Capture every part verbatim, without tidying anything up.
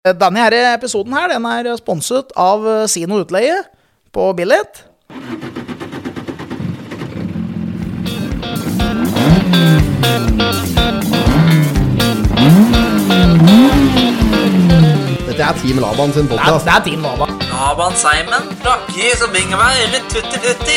Denne her episoden her, den er sponset av Sino Utleie på Billet. Dette er Team Laban sin podcast. Det er, det er Team Laban. Laban Simon, Lakkis og Bingevær, eller Tutti-Tutti.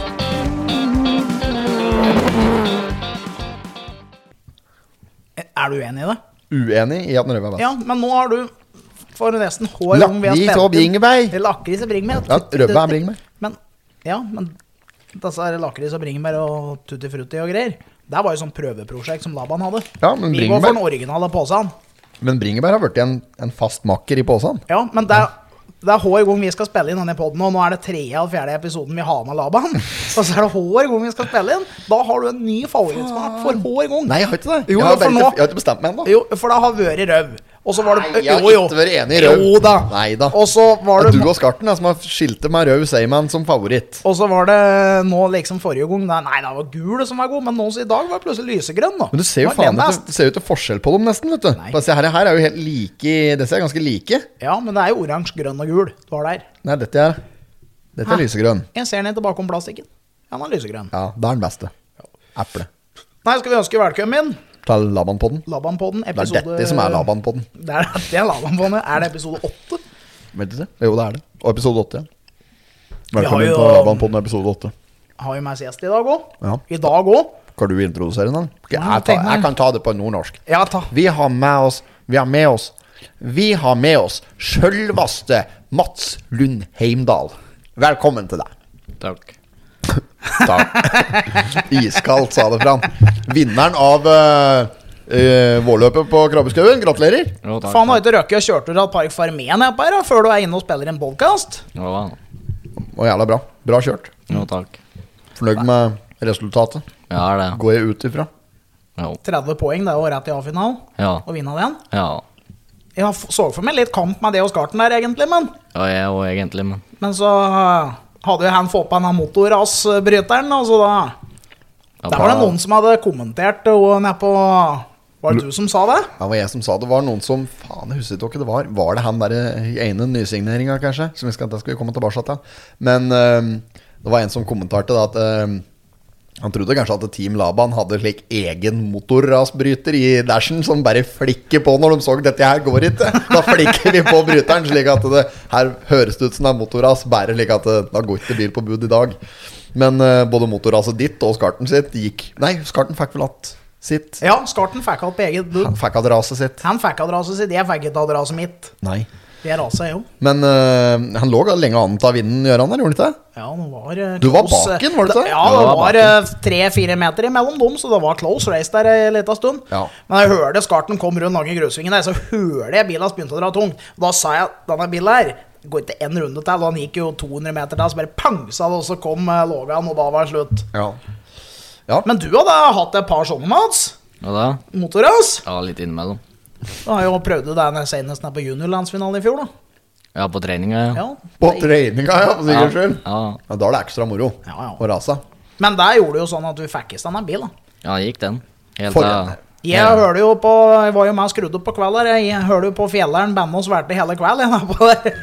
Er du uenig i det? Uenig i at den røver er best. Ja, men nå har du for nesten hår om vi har Lakkis og bringebær. Lakkris og bringebær. Ja, røver er bringebær. Men, ja, men disse er lakkris og bringebær og tutti frutti og greier. Det var jo sånn prøveprosjekt som Laban hadde. Ja, men Vi går for bringebær, den originale påsen. men bringebær har vært en, en fast makker i påsen. Ja, men det er, det er hver gang vi skal spille inn denne podden, og nå er det tredje eller fjerde episoden vi har med Laban. Og så er det hver gang vi skal spille inn. Da har du en ny favorittsmak for hver gang. Nei, jeg har ikke det. Jo, jeg, har for bare nå- ikke, jeg har ikke bestemt meg ennå. Jo, for det har vært røv. Og så var det... Nei, jeg har jo, jo. ikke vært enig i røv. Jo da. Nei da. Og så var Det det... er du og Skarten da, som har skilte med røv Seyman som favoritt. Og så var det nå liksom forrige gang, nei, nei, det var gul som var god, men nå så i dag var det plutselig lysegrønn da. Men du ser jo Det var faen den ut best. det ser ut til forskjell på dem nesten, vet du. Nei. Bare se, her, her er jo helt like, disse er ganske like. Ja, men det er jo oransje, grønn og gul. Du har der. Nei, dette er, dette er Hæ? lysegrønn. Jeg ser den tilbake om plastikken. Ja, den er lysegrønn. Ja, det er den beste. Eple. Nei, skal vi ønske velkommen inn? Til Laban-podden. Laban på den, Det er episode... dette som er Laban-podden. Det er dette er Laban på den. Er det episode åtte? Vet du det? Jo, det er det. Og episode åtte, ja. Vi har Velkommen jo- til Laban-podden episode åtte. Har jo med seg gjest i dag også. Ja. I dag også. Kan du introdusere den? Ok, Ja, jeg, tar, tenk meg. jeg kan ta det på nordnorsk. Ja, ta. Vi har med oss Vi har med oss Vi har med oss sjølvaste Mats Lund Heimdal. Velkommen til deg. Takk. Takk. Iskaldt, sa det fram. Vinneren av uh, uh, vårløpet på Krabbeskauen. Gratulerer. Jo, takk. Faen, har ikke røkket og kjørt ut av Park Farmén her på her, da, før du er inne og spiller en podcast? Jo, da. Og jævla bra. Bra kjørt. Jo, takk. Fornøyd med resultatet. Ja, er det. Går jeg ut ifra. Jo. tretti poeng, det er jo rett i A-finalen. Ja. Og vinne den. Ja. Jeg f- så for meg litt kamp med det og Skarten der, egentlig, men... Ja, jeg òg egentlig, men Men så uh, hadde jo han fått på denne motorrasbryteren, og så da... ja, Der var det noen som hadde kommentert og nede på... Var det du som sa det? Det var jeg som sa det. Var noen som Faen, jeg husker ikke det var. Var det han der i ene nysigneringa, kanskje? Som vi skal, det skal vi komme tilbake til. Men øhm, det var en som kommenterte da at øhm, han trodde kanskje at Team Laban hadde slik egen motorrasbryter i dashen som bare flikker på når de så dette her går ikke. Da flikker vi på bryteren, slik at det her høres det ut som det er motorras, bare slik at det, da går ikke bil på bud i dag. Men øh, både motorraset ditt og Skarten sitt gikk. Nei, Skarten fikk vel at sitt. Ja, Skarten fikk alt på eget bud. Han fikk at raset sitt. Han fikk alt raset sitt, jeg fikk ikke alt raset mitt. Nei. Det raset jo. Men øh, han lå lenge an til å vinne, gjør han der, gjorde han ikke det? Ja, det var uh, Du var baken, var det ikke? Ja, det var uh, tre-fire meter imellom dem, så det var close race der en liten stund. Ja. Men jeg hørte Skarten kom rundt lange grusvingen der, så hørte jeg bilen begynte å dra tungt. Da sa jeg, denne bilen her, det går ikke en runde til, og han gikk jo to hundre meter til, så bare pangsa det, og så kom uh, Logan, og da var det slutt. Ja. Ja. Men du hadde hatt et par sånne, Mats? Ja, da. Motorras? Ja, litt innimellom. Du har jo prøvd det senest nede på juniorlandsfinalen i fjor, da. Ja, på treninga, ja. Ja. På treninga, ja, for sikkerhets skyld. Ja. Ja, da er det ekstra moro Ja, ja. å rase. Men der gjorde det jo sånn at du fikk i stand en bil, da. Ja, gikk den. Helt For av en- Jeg hørte jo på, jeg var jo med og skrudde opp på kveld her. Jeg hørte jo på Fjelleren, bandet og sverte hele kveld. Jeg var på der.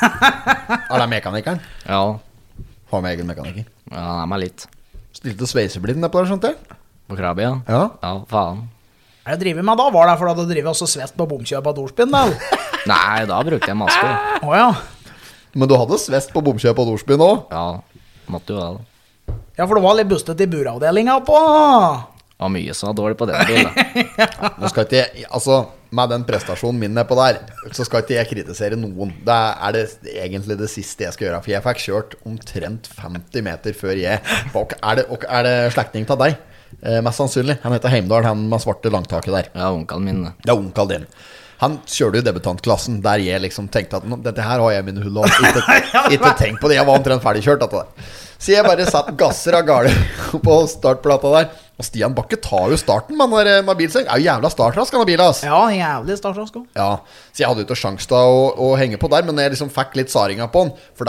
Er det mekanikeren? Ja. Har med egen mekaniker. Ja, han er med litt. Stilte sveiseblind ned på der, skjønte jeg. På krabbe, ja. Ja. Ja, faen. Hva jeg driver med da? Var det fordi du driver også svett på bomkjøp av Dorsbyen, da? Nei, da brukte jeg maske. Åja. Men du hadde svest på bomkjøp på Dorsbyen også? Ja, måtte jo det, da. Ja, for det var litt bustet i buravdelinga på. Det var mye som var dårlig på den bilen. Nå skal ikke jeg, altså med den prestasjonen min nedpå der, så skal ikke jeg kritisere noen. Det er det egentlig det siste jeg skal gjøre. For jeg fikk kjørt omtrent femti meter før jeg. Og er det, og er det slektning til deg? Eh, mest sannsynlig. Han heter Heimdal, han med svarte langtaket der. Ja, onkelen min. Det er onkelen din. Han kjørte jo debutantklassen der jeg liksom tenkte at nå, dette her har jeg mine hull om. Ikke, ikke tenk på det, jeg var omtrent ferdigkjørt dette der. Så jeg bare satt gasser av gale på startplata der. Og Stian Bakke tar jo starten med, den med bilseng. Er jo jævla startrask han har bil, ass. Ja, jævlig startrask også. Ja, så jeg hadde jo ikke sjans til å, å henge på der. Men jeg liksom fikk litt saringa på den. For da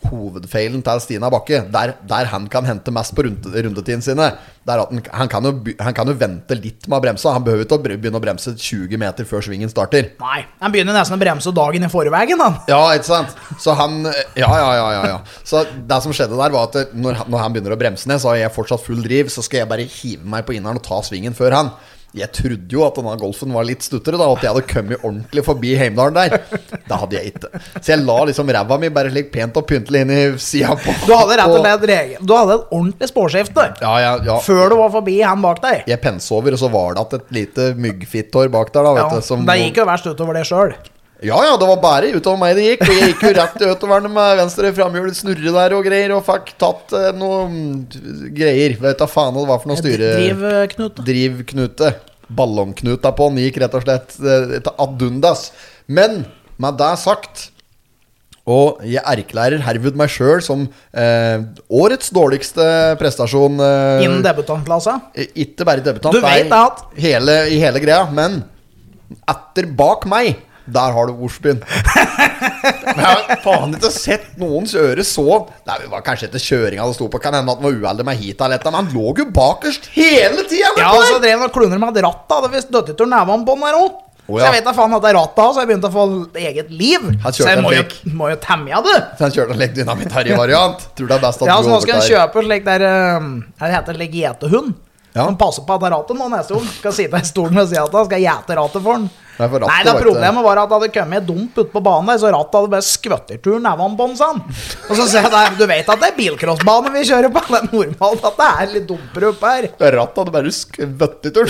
hovedfeilen til Stina Bakke, der, der han kan hente mest på runde, rundetiden sine, der at han, han, kan jo, han kan jo vente litt med å bremse. Han behøver ikke å begynne å bremse tjue meter før svingen starter. Nei, han begynner nesten å bremse dagen i forveien, han. Ja, ikke sant? Så han, ja, ja, ja, ja, ja. Så det som skjedde der var at når, når han begynner å bremse ned, så har jeg fortsatt full driv, så skal jeg bare hive meg på inneren og ta svingen før han. Jeg trodde jo at denne golfen var litt stuttere da, at jeg hadde kommet ordentlig forbi Heimdalen der. Det hadde jeg ikke. Så jeg la liksom ræva mi bare slik pent og pyntelig inn i siden på. Du hadde rett og slett reg- Du hadde et ordentlig spårskifte. Ja, ja, ja. Før du var forbi han bak deg. Jeg pensover, og så var det at et lite myggfitthår bak der da, vet Ja, du. Som det gikk jo verst utover det selv. Ja, ja, det var bare utover meg det gikk. Og jeg gikk jo rett utover med venstre framhjul, snurre der og greier, og fikk tatt eh, noe mm, greier. Vet du hva faen det var for noe styre? Drivknute. Drivknute. Ballongknuta på den gikk rett og slett eh, til adundas. Men med det sagt, og jeg erklærer herved meg selv som eh, årets dårligste prestasjon eh, Innen debutantklasse. ikke bare debutant, Du vet nei, at- hele, i hele greia. Men etter bak meg, der har du Osbyen. Men jeg har faen ikke sett noen kjøre så. Nei, det var kanskje ikke kjøringa det sto på. Kan hende at han var uheldig med hit eller et eller annet. Men han lå jo bakerst hele tida. Ja, og så drev han og klunner med et ratt. Hadde visst døttetur nærmere på den her også. Å, Så ja. jeg vet da faen at det er rattet, så jeg begynte å få eget liv. Han kjørte Så jeg en må jo, flik. må jo temme av det. Så han kjørte en legg dynamitt-Harry-variant. Tror det er best at Ja, du så nå skal han overtar. kjøpe slik der eh, Det heter slik gjetehund. Ja. Han passer på at det er rattet nå neste gang. Skal sitte i stolen og si at han skal gjete rattet for han. Nei, for rattet Nei, det var ikke- problemet var at det hadde kommet et dump ut på banen der, så rattet hadde bare skvøttertur nevan på den, sa han. Og så sier jeg der, du vet at det er bilcrossbane vi kjører på, det er normalt at det er litt dumper opp her. Rattet hadde bare skvøttetur.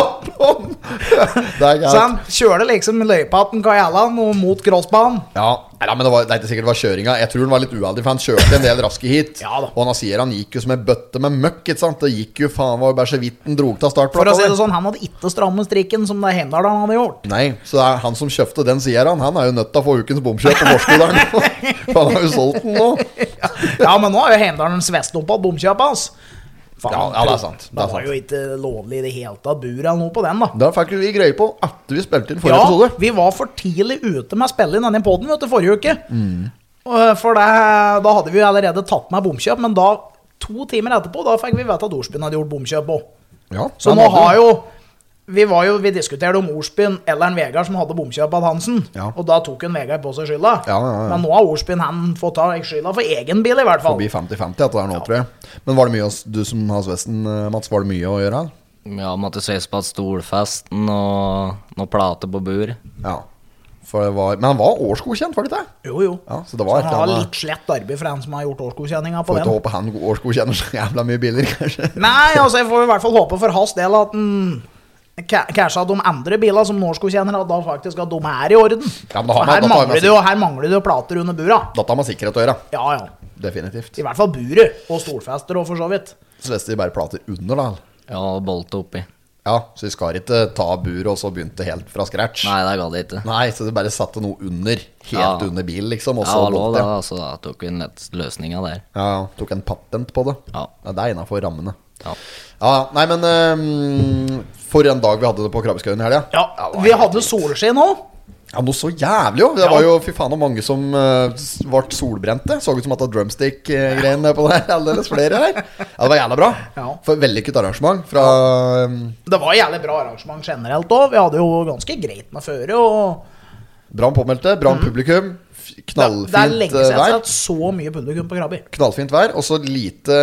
Det er Så greit. han kjørte liksom løypaten Kajellan og mot crossbanen. Ja, nei, men det, var, det er ikke sikkert det var kjøringa. Jeg tror han var litt uheldig, for han kjørte en del raske hit. Ja da. Og han sier han gikk jo som en bøtte med møkk. Ikke sant? Det gikk jo faen, var jo bare så vidt han drog til For å si startplata. det sånn, han hadde ikke strammet strikken som det Heimdalen hadde gjort. Nei, så det er han som kjøpte den, sier han. Han er jo nødt til å få ukens bomkjøp på Morskodalen. For han har jo solgt den nå. Ja, men nå er jo Heimdalen svest opp av bomkjøpet hans. Faen, Ja, ja, det er sant. Det Det er var sant. jo ikke lovlig i det hele tatt bur eller noe på den, da. Da fikk vi greie på etter vi spilte inn forrige Ja, episode. vi var for tidlig ute med å spille inn denne podden, vet du, forrige uke. Mm. Og For det, da hadde vi jo allerede tatt med bomkjøp, men da, to timer etterpå, da fikk vi vite at Osbyen hadde gjort bomkjøp også. Ja, Så han nå hadde- har jo Vi var jo, vi diskuterte om Osbyen eller en Vegard som hadde bomkjøp av Hansen. Ja. Og da tok en Vegard på seg skylda. Ja, ja, ja. Men nå har Osbyen han fått ta skylda for egen bil, i hvert fall. Forbi femti femti etter det her nå, tror jeg. Men var det mye, hos- du som har Svesten, Mats, var det mye å gjøre? Ja, måtte ses på at stolfesten og noe plate på bur. Ja. For det var, men han var årsgodkjent, var det ikke det? Jo, jo. Ja, så det var et han eller har annet. litt slett arbeid for en som har gjort årsgodkjenninga på Får ikke den. håpe han årsgodkjenner så jævla mye biler, kanskje. Nei, altså jeg får i hvert fall håpe for hans del at den Kanskje at de andre bilene som årsgodkjenner, at da faktisk at de er i orden. Ja, men da har For man- her, da tar man mangler det jo, her mangler det jo plater under bura. Dette har med sikkerhet å gjøre. Ja, ja. Definitivt. I hvert fall buret og stolfester og for så vidt. Så leste de bare plater under, da. Ja, og bolte oppi. Ja, så vi skal ikke ta buret og så begynte helt fra scratch. Nei, det gadd jeg ikke. Nei, så det bare satte noe under. Helt Ja. under bilen, liksom. Og Ja, så det lå bolte. det, altså, da tok vi en lett løsninga der. Ja, ja, tok en patent på det. Ja. Ja, det er innenfor rammene. Ja. Ja, nei, men øhm, for en dag vi hadde det på Krabbeskauen i helga. Ja, vi hadde solskinn òg. Ja, noe så jævlig jo. Det Ja. var jo fy faen og mange som uh, ble solbrente. Så ut som at det var drumstick-greien på det. Aldeles flere her. Ja, det var jævla bra. Ja. For vellykket arrangement fra um, Det var jævlig bra arrangement generelt òg. Vi hadde jo ganske greit med føre. Og bra påmeldte, bra publikum. f- det, Knallfint det er lenge siden jeg har vær. sett så mye publikum på Krabbi. Knallfint vær. Og så lite,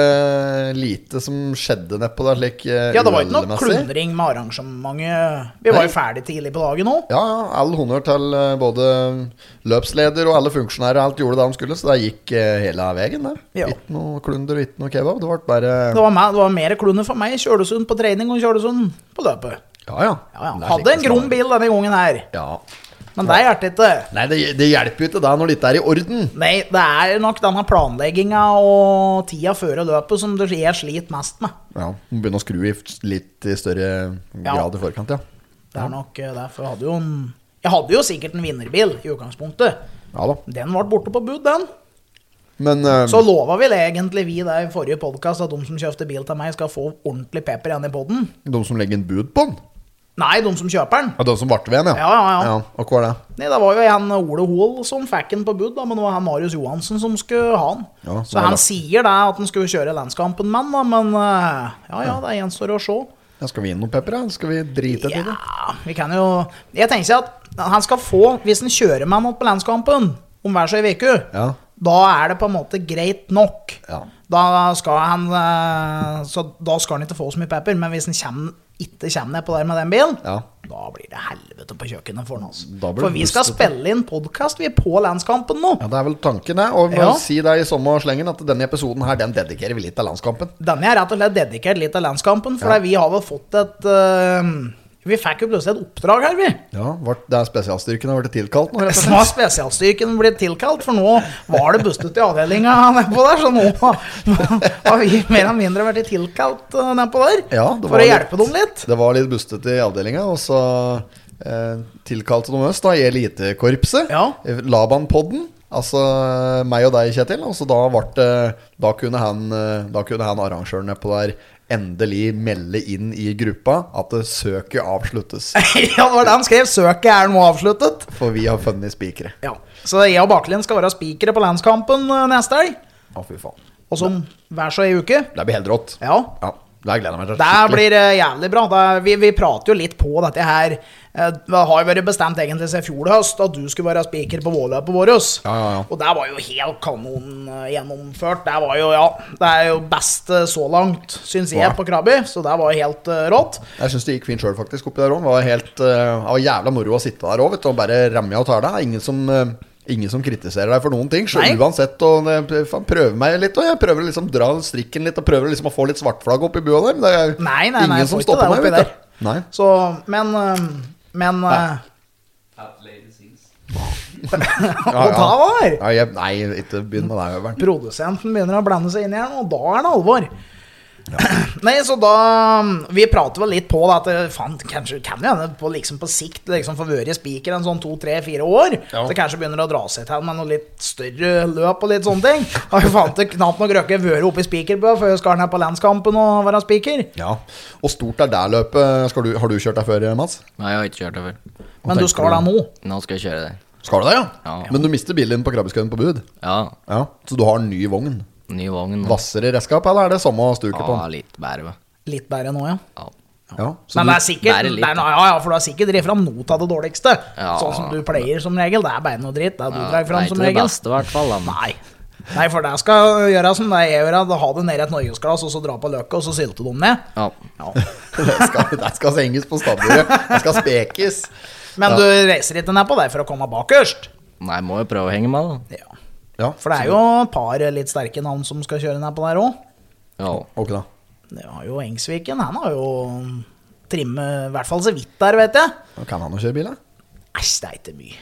lite som skjedde nedpå der, slik uh, Ja, det var ikke noe uhellemessig. klundring med arrangementet. Vi var Nei. jo ferdig tidlig på dagen òg. Ja, ja, all honnør til uh, både løpsleder og alle funksjonærer. Alt gjorde det de skulle, så det gikk uh, hele veien. Det. Ja. Ikke noe klunder og ikke noe kebab. Det ble bare Det var, meg, det var mer klunder for meg. Kjølesund på trening og Kjølesund på løpet. Ja, ja. Ja, ja. Det er Hadde slik en det grom skal bil denne gangen her. være. Ja. Men det hjelper ikke. Nei, det, det hjelper jo ikke da når dette er i orden. Nei, det er nok denne planlegginga og tida før løpet som det jeg sliter mest med. Ja, må begynne å skru i f- litt i større grad i forkant, ja. Det er nok eh, derfor jeg hadde jo en Jeg hadde jo sikkert en vinnerbil i utgangspunktet. Ja da. Den ble borte på bud, den. Men uh, Så lova vel egentlig vi der i forrige podkast at de som kjøpte bil til meg, skal få ordentlig pepper igjen i podden. de som legger en bud på den, Nei, de som kjøper den. Ja, de som varte ved den, ja. Ja, ja, ja. ja. Og hva var det? Nei, det var jo han Ole Hoel som fikk den på bud, da, men det var han Marius Johansen som skulle ha den. Ja, så så er han det- sier det at han skulle kjøre landskampen med den, da, men eh, ja, ja, det gjenstår å se. Ja, skal vi inn noe pepper, da? Skal vi drite til det? Ja, vi kan jo Jeg tenker seg at han skal få, hvis han kjører med noe på landskampen om hver så i uke, Ja. da er det på en måte greit nok. Ja. Da skal han eh, Så da skal han ikke få så mye pepper, men hvis han kommer, ikke kommer ned på der med den bilen, Ja. da blir det helvete på kjøkkenet for han. Altså. Da blir For det vi skal bustete. spille inn podcast vi er på landskampen nå. Ja, det er vel tanken, det. Og Ja. si det i samme slengen at denne episoden her, den dedikerer vi litt til landskampen. Denne er rett og slett dedikert litt til landskampen, for Ja. vi har vel fått et eh, Vi fikk jo plutselig et oppdrag her, vi. Ja, vart- det er spesialstyrken har vært tilkalt nå, rett og Så nå har slett. spesialstyrken blitt tilkalt, for nå var det bustet i avdelinga nedpå der, så nå har vi mer eller mindre vært tilkalt eh, nedpå der Ja, det for var å litt- hjelpe dem litt. Det var litt bustete i avdelinga, og så eh, tilkalte de oss da i elitekorpset. Ja. Laban-podden. Altså meg og deg, Kjetil. Og så da, vart det- da, kunne han, eh, da kunne han arrangøren nedpå der endelig melde inn i gruppa at det søket avsluttes. Ja, det var det han skrev. Søket er nå avsluttet. For vi har funnet spikere. Ja. Så jeg og Bakelin skal være spikere på landskampen eh, neste helg. Å, fy faen. Og som hver så ei uke. Det blir helt rått. Ja. Ja, det gleder jeg meg til. Det skikkelig. blir eh, jævlig bra. Det er, vi, vi prater jo litt på dette her. Eh, Det har jo vært bestemt egentlig siden fjor høst at du skulle være spiker på vårløpet vårt. Ja, ja, ja. Og det var jo helt kanon eh, gjennomført. Det var jo, ja, det er jo best eh, så langt, syns jeg, Ja. på Krabby. Så det var helt eh, rått. Jeg syns det gikk fint sjøl, faktisk, oppi der òg. Det var helt uh, var jævla moro å sitte der òg, vet du, og bare ramme og ta deg. Ingen som uh, Ingen som kritiserer deg for noen ting. Så Nei. uansett, og det, faen, prøver meg litt, og jeg prøver liksom dra strikken litt, og prøver liksom å få litt svartflagg opp i bua der. Men det er Nei, nei, nei, ingen jeg som får ikke stopper det meg, oppi vet der. du. Nei. Så, men eh, Men eh, Ja, Og ta var! Ja, jeg, nei, ikke begynn med deg, Øveren. Produsenten begynner å blande seg inn i her nå, og da er det alvor. Nei, så da Vi prater vel litt på det at det, faen, kanskje kan vi hende på, liksom, på sikt liksom få være spiker en sånn to, tre, fire år. Ja. Så kanskje begynner å dra seg til med noe litt større løp og litt sånne ting. Har jo faen til knapt nok røkke vært oppe i spikerbua før jeg skal ned på landskampen og være spiker. Ja. Og stort er det løpet. Skal du, har du kjørt deg før, Mats? Nei, jeg har ikke kjørt det før. Men du tenker skal du? da nå? Nå skal jeg kjøre det. Skal du det, ja? Ja. Men du mister bilen din på Krabbeskauen på bud? Ja, Ja. Så du har ny vogn? ny vogn. Vassere redskap, eller er det samme stuket på Ja, den? litt bedre. Litt bedre nå, ja. Ja. Ja, så Men du- det er sikkert Bare litt, det er, no- Ja, ja, for du har sikkert drevet fram noe av det dårligste. Ja. Sånn som du pleier som regel. Det er bare noe dritt. Det er du Ja, drar det fram er som ikke det regel. beste, i hvert fall. Da. Nei. Nei, for det skal gjøre som det jeg gjør. Da ha det ned i et norgesglass, og så dra på løkka, og så sylte de ned. Ja. Ja. det, skal, det skal senges på stabburet. Det skal spekes. Men du reiser ikke ned på det for å komme bakerst. Nei, må jo prøve å henge med, da. Ja. Ja, For det er jo et par litt sterke navn som skal kjøre ned på der òg. Ja. Ok da. Det har jo Engsviken. Han har jo trimmet i hvert fall så vidt der, vet jeg. Da kan han jo kjøre bil, da. Æsj, det er ikke mye.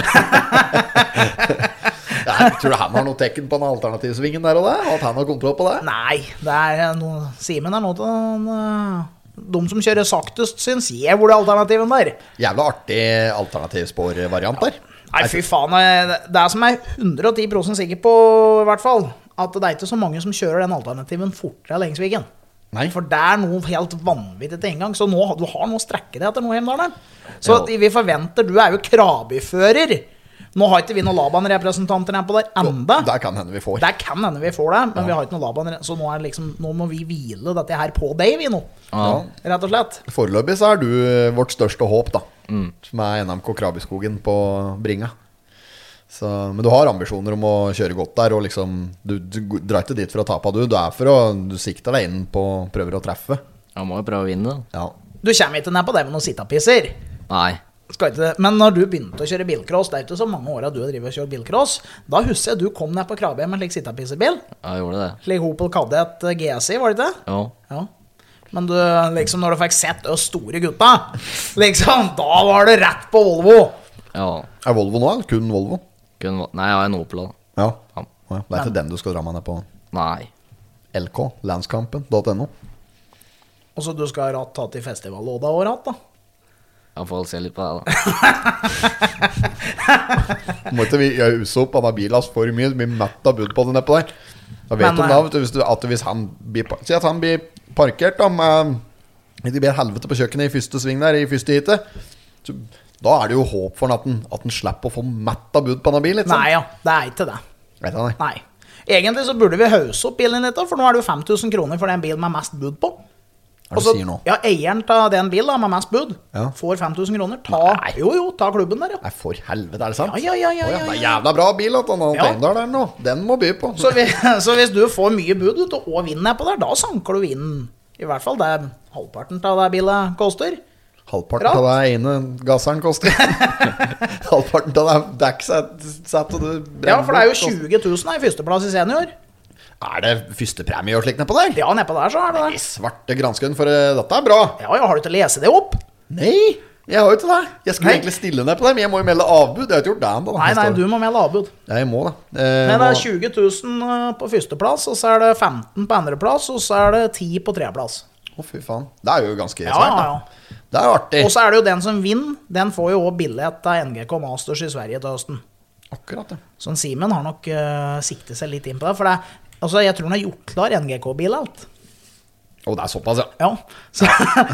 Jeg tror du han har noe tekken på den alternativsvingen der og det? At han har kontroll på det? Nei, det er noe Simen er noe til den, eh, de som kjører saktest, syns jeg, hvor det er alternativen der. Jævla artig alternativspor-variant der. Nei, fy faen. eh, Det er som jeg er hundre og ti prosent sikker på, i hvert fall, at det er ikke så mange som kjører den alternativen fortere enn Lengsviken. Nei. For det er noe helt vanvittig til en gang. Så nå, du har noe å strekke deg etter nå, Heimdalen. Så Ja. vi forventer, du er jo Krabi-fører. Nå har ikke vi noen Laban-representanter her på der enda. Der kan hende vi får. Der kan hende vi får det, men vi har ikke noen Laban. Så nå, er liksom, nå må vi hvile dette her på deg, vi nå. Ja. Rett og slett. Foreløpig så er du vårt største håp, da. Som er N M K Krabiskogen på Bringa. Så, men du har ambisjoner om å kjøre godt der, og liksom Du, du drar ikke dit for å tape, du. Du er for å Du sikter deg inn på prøver å treffe. Jeg må jo prøve å vinne, da. Ja. Du kommer ikke ned på det med noen sittapisser. Nei. Skal ikke, men når du begynte å kjøre bilcross, det er ikke så mange år at du har drivet og kjørt bilcross, da husker jeg du kom ned på Krabi med en slik sittapissebil. Jeg gjorde det. Slik Opel Kadett G S I, var det ikke? Ja. Ja. Men du, liksom når du fikk sett oss store gutta, liksom, da var det rett på Volvo. Ja. Er Volvo nå, eller kun Volvo? Kun, nei, jeg har en Opel, da. Ja. Ja. Ja, det er ikke den du skal dra med ned på. Nei. L K, landskampen punkt no. Og så du skal ha ratt tatt i festivallåda og ratt, da. Jeg får vel se litt på det, da. Må ikke vi use opp han har bilas for mye, så blir mett av bud på det nedpå der. Da vet Men, du da, vet du, hvis, du, at hvis han blir, si at han blir parkert da med Det blir helvete på kjøkkenet i første sving der, i første hitet. Så da er det jo håp for at han, at han slipper å få matt av bud på denne bilen, liksom. Nei, ja, det er ikke det. Vet jeg, nei. Nei. Egentlig så burde vi hause opp bilen litt, da, for nå er det jo fem tusen kroner for den bilen med mest bud på. Hva er det Også, du sier nå? ja, eieren av den bilen da, med mest bud Ja. får fem tusen kroner. Ta, jo, jo, ta klubben der, ja. Nei, for helvete, er det sant? Ja, ja, ja, ja, Å, ja, Det er ja. jævla bra bil at han har Ja. Heimdal der nå. Den må by på. Så, vi, så hvis du får mye bud ut og vinner på der, da sanker du vinden. I hvert fall det halvparten av det bilen koster. Halvparten Bra. av det ene gasseren koster. Halvparten av det dekksettet du brenner Ja, for det er jo bort, koster. tjue tusen i førsteplass i senior. Er det førstepremie og slikt nedpå der? Ja, nedpå der så er det I det. svarte granskønn, for eh, dette er bra. Ja, ja, har du ikke lese det opp? Nei, jeg har jo ikke det. Jeg skulle Nei. egentlig stille ned på det, men jeg må jo melde avbud. Jeg har ikke gjort det ennå. Nei, nei, du må melde avbud. Ja, jeg må det. Eh, Nei, det må- er tjue tusen på førsteplass, og så er det femten på andreplass, og så er det ti på tredjeplass. Å, fy faen. Det er jo ganske Ja, svært, ja, da. ja. Det er jo artig. Og så er det jo den som vinner, den får jo også billett av N G K Masters i Sverige til høsten. Akkurat det. Så en Simen har nok uh, siktet seg litt inn på det, for det, altså, jeg tror han har gjort klar N G K-bil alt. Å, det er såpass, ja. Ja, så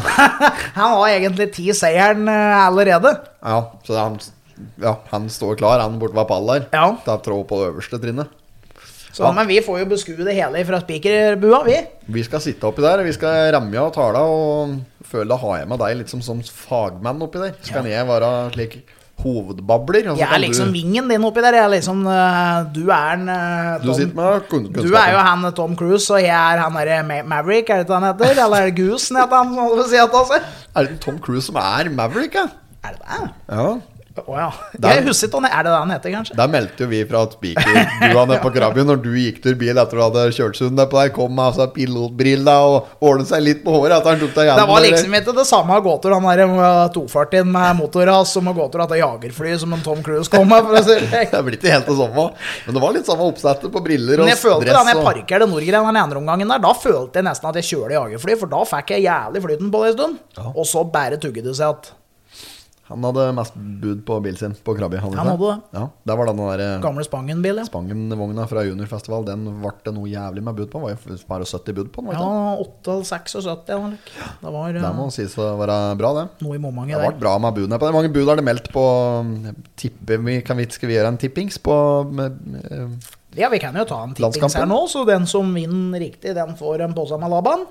han har egentlig ti seieren uh, allerede. Ja, så han, ja, han står klar, han borte ved pall der. Ja. Det er trå på det øverste trinnet. Så, Ja. Men vi får jo beskue det hele fra spikerbua, vi. Vi skal sitte oppi der, vi skal ramme og tale og føle å ha jeg med deg litt som, som fagmann oppi der. Skal jeg være slik hovedbabler? og så Jeg er kan liksom du, vingen din oppi der. Jeg er liksom, uh, du er en uh, du sitter med kun- Du kunnskapen. er jo han Tom Cruise, og jeg er han der Ma Maverick, er det ikke han heter? Eller er det Goose, heter han? Hva skal vi si at han sier? Er det Tom Cruise som er Maverick, ja? Er det det? Ja. Åja. Der- Jeg husker ikke, er det det han heter, kanskje? Der meldte jo vi fra at spikerbua nede på Krabbien, når du gikk tur bil etter du hadde kjørt sund der på deg, kom med altså, pilotbrilla og ordnet seg litt på håret etter han tok deg Det gjennom var der. liksom ikke det samme gåtur, han der uh, to førtien med motorras, som å gåtur at det jagerfly som en Tom Cruise kom med, for å si det slik. Det blir ikke helt det samme. Men det var litt samme oppsettet på briller og Men jeg følte da dress. jeg Og... parkerte Nordgren den andre omgangen der, da følte jeg nesten at jeg kjørte jagerfly, for da fikk jeg jævlig flyten på det en stund. Ja. Og så bare tugget det seg at Han hadde mest bud på bilen sin på Krabbi. Han hadde det. Ja, der var den der gamle Spangen-bil, ja. Spangen-vogna fra Juniorfestival. Den ble det noe jævlig med bud på. Det var jo bare sytti bud på den. var Ja, ikke det? åtte eller seksogsytti eller noe. Det var Det uh, må sies å være bra, det. noe i Det momentet ble der. bra med budene på det. Hvor mange bud har det meldt på tippe, vi, kan vi, Skal vi gjøre en tippings på med, med, Ja, vi kan jo ta en tippings Landskampen? her nå, så den som vinner riktig, den får en pose med Laban.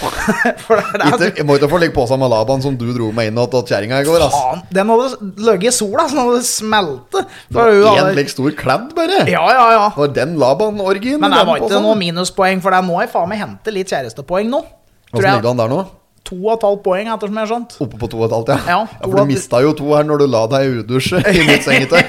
For det er ikke, Jeg må ikke få ligge på seg med Laban som du dro meg inn til kjerringa i går. Ass. faen, den hadde løgget i sola, så den hadde smeltet. Det For var hun én hadde- like stor kledd, bare. Ja, ja, ja. Det var den Laban-orgien. Men det var ikke sånn. noe minuspoeng, for det er nå jeg faen meg henter litt kjærestepoeng nå. Tror Hvordan ligger jeg han der nå? to og et halvt poeng, ettersom jeg har skjønt. Oppe på to og et halvt, ja. Ja, ja to for og- du mista jo to her når du la deg i udusje i mitt sengetøy.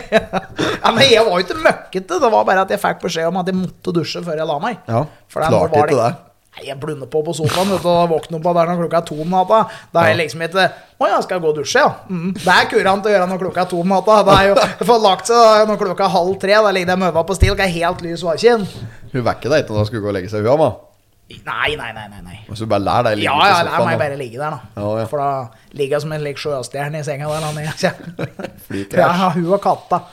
Ja, men jeg var jo ikke møkkete, det var bare at jeg fikk beskjed om at jeg måtte dusje før jeg la meg. Ja, For nå klarte var ikke det. Nei, jeg blundet på på sofaen vet du, og våknet opp der når klokka er to om natta. Da er jeg liksom ikke Å ja, skal jeg gå og dusje, ja. Mm. Det er kurant å gjøre når klokka er to om natta. Det er jo jeg får lagt seg når klokka er halv tre. Da ligger det møva på stil, det er helt lys vaken. Hun vekker deg ikke når hun skulle gå og legge seg, hun, da. Nei, nei, nei, nei, nei. Og så bare lær deg ligge Ja, på ja, sofaen. la meg og bare ligge der, da. Ja, ja. For da ligger jeg som en lik sjøstjerne i senga der. Da, når jeg kommer. Flykrasj. Ja, hun og katta.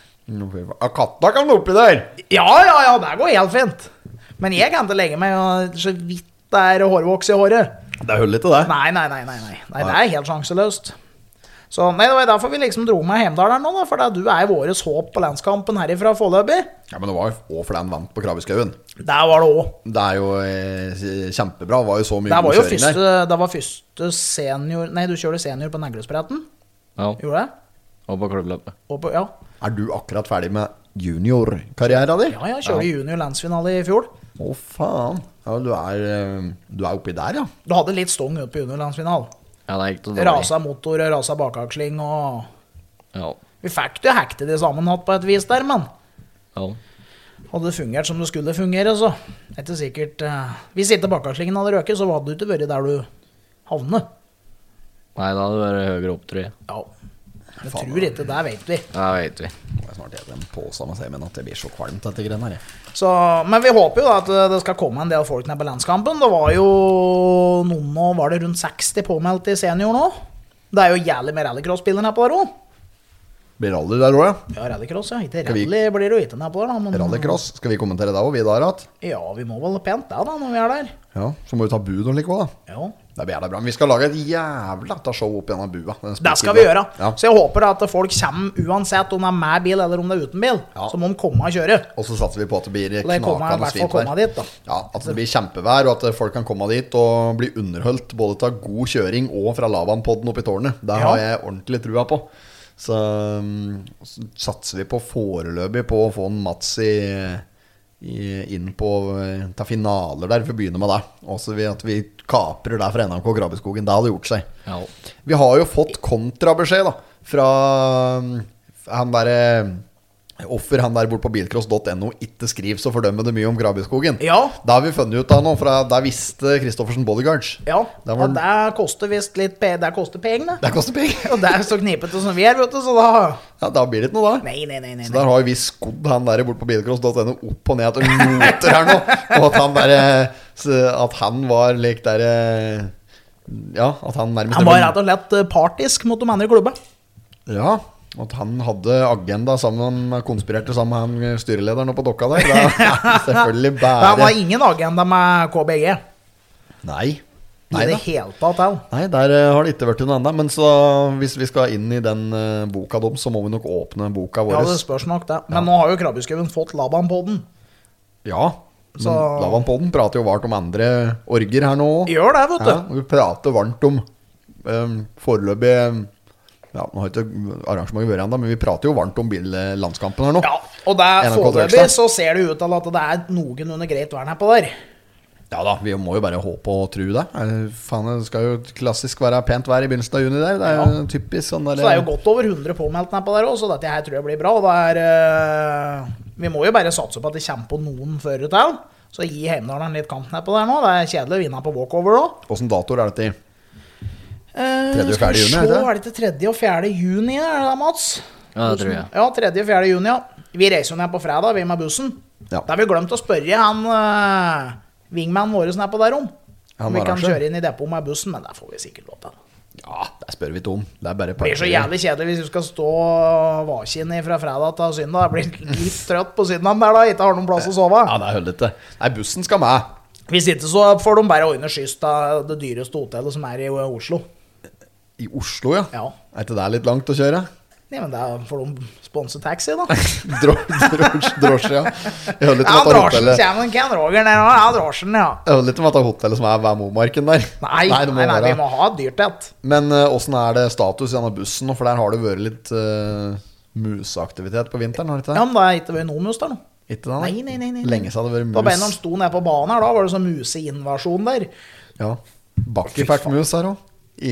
Ja, katta kan oppi der! Ja, ja, ja, det går helt fint. Men jeg kan ikke legge meg og så vidt det er hårvoks i håret. Det holder ikke, det. Nei, nei, nei, nei, nei. nei det er helt sjanseløst. Så nei, det var derfor vi liksom dro med Heimdal der nå, da. For da, du er våres håp på landskampen herifra foreløpig. Ja, men det var jo også fordi han vant på Krabbeskaugen. Der var det òg. Det er jo eh, kjempebra. Det var jo så mye Det var god jo kjøring første, der. det var første senior Nei, du kjørte senior på Neglespretten. Ja, Gjorde det? og på klubbløpet. Og på, ja. Er du akkurat ferdig med juniorkarrieren din? ja, jeg kjørte junior landsfinale i fjor. Å, faen. Ja, du er, eh, du er oppi der, ja. Du hadde litt stong ut på junior landsfinale. Ja, det gikk så dårlig. Rasa motor, rasa bakaksling og Ja, Vi fikk det jo hektet det sammen hatt på et vis der, men ja. hadde det fungert som det skulle fungere, så er det ikke sikkert uh, Hvis ikke bakakslingen hadde røket, så hadde du ikke vært der du havnet. Nei, da hadde det vært høyere opp, tror jeg. Ja. Jeg tror ikke, det vet vi. Ja, vet vi. Nå er jeg snart igjen en påse med seg, men at det blir så kvalmt dette greiene her. Så, men vi håper jo da at det skal komme en del folk ned på landskampen. Det var jo noen nå, var det rundt seksti påmeldt i senior nå? Det er jo jævlig med rallycross-biler nede på der også. Blir rally der også, ja. Ja, rallycross, ja. Ikke Skal vi- rally blir det jo ikke nede på der da. Men, Rallycross. Skal vi kommentere det også, vi der, at? Ja, vi må vel pent det da, når vi er der. Ja, så må vi ta bud og like også, da. Ja. Det blir jævla bra. Men vi skal lage et jævla ta show opp gjennom bua. Det skal vi gjøre. Ja. Så jeg håper at folk kommer uansett om det er med bil eller om det er uten bil. Ja. Så må de komme og kjøre. Og så satser vi på at det blir Og det kommer i knakende hvert fall fint komme vær. dit, da. Ja, at det blir kjempevær, og at folk kan komme dit og bli underholdt både til god kjøring og fra Lavan-podden oppe i tårnet. Det Ja. har jeg ordentlig trua på. Så, um, så satser vi på foreløpig på å få en Mats i, i, inn på ta finaler der. Vi begynner med det. Også vi, at vi kaprer der fra N M K Grabbeskogen. Det hadde gjort seg. Ja. Vi har jo fått kontrabeskjed da fra um, han der offer han der bort på bilcross punktum no ikke skriv så fordømmende mye om Grabbeskogen. Ja. Det har vi funnet ut av nå, for der visste Kristoffersen Bodyguards. Ja, Det var- og det koster visst litt pe Det koster penger, Det koster penger. Og det er så knipete som vi er, vet du, så da Ja, da blir det ikke noe da. Nei, nei, nei, nei, Så der har vi skodd han der bort på bilcross punktum no opp og ned etter noter her nå. Og at han der At han var lik der Ja, at han nærmest Han var rett og slett eh, partisk mot de andre klubba. Ja, at han hadde agenda sammen med konspirerte sammen med han styrelederen oppe på dokka der. Det er selvfølgelig Det var bare ingen agenda med K B G Nei. i Nei det da. hele tatt. Al. Nei, der eh, har det ikke vært noe annet. Men så hvis vi skal inn i den eh, boka deres, så må vi nok åpne boka Ja, vår. det spørs nok det. Men nå har jo Krabbeskauen fått Laban på den. Ja, men Så- Lavan-podden prater jo vart om andre orger her nå. Gjør det, vet du. Ja, og vi prater varmt om um, foreløpig Ja, nå har ikke arrangementet vært ennå, men vi prater jo varmt om billandskampen her nå. Ja, og det er N R K foreløpig Dragstad. så ser det ut til at det er noenlunde greit vern her på der. Ja da, vi må jo bare håpe og tro det. Eh, Faen, det skal jo klassisk være pent vær i begynnelsen av juni der. Det er jo typisk sånn der. Så det er jo godt over hundre påmeldt nedpå der òg, så dette her tror jeg blir bra. Og det er eh, Vi må jo bare satse på at det kommer på noen førere til. Så gi Heimdalen litt kamp nedpå der nå. Det er kjedelig å vinne på walkover òg. Åssen datoer er dette i? Eh, Tredje og skal vi fjerde juni, se, er det det? er det ikke tredje og fjerde juni, er det da, Mats? Ja, det tror jeg. Ja, tredje og fjerde juni, ja. Vi reiser jo ned på fredag, vi med bussen. Ja. Da har vi glemt å spørre han uh, wingmanen vår nedpå der om. Han Om vi kan arranger. kjøre inn i depot med bussen, men det får vi sikkert lov til. Ja, det spør vi ikke om. Det er bare Det blir så jævlig kjedelig hvis du skal stå vakin fra fredag til søndag. Jeg blir litt trøtt på søndagen der da, ikke har noen plass å sove. Ja, det er høllete. Nei, bussen skal med. Hvis ikke så får de bare ordne skyss til det dyreste hotellet som er i Oslo. I Oslo, ja. Ja. Er ikke det litt langt å kjøre? Nei, men da får de sponse taxi, da. Dro, drosje, drosje, ja. Jeg hører litt Ja, om at det drosjen hotellet kommer en Ken Roger ned nå. Ja, drosjen, ja. Jeg hører litt om at det hotellet som er ved Momarken der. Nei, det må nei, nei, være. vi må ha et dyrt et. Men uh, hvordan er det status i denne bussen nå? For der har det vært litt uh, museaktivitet på vinteren, har det ikke Ja, det? men da er ikke vi noe mus der nå. Ikke det, Nei, nei, nei, nei. Lenge siden det har vært Da bare når mus. han sto nede på banen her, da var det sånn museinvasjon der. Ja. Bakke fikk mus her òg. I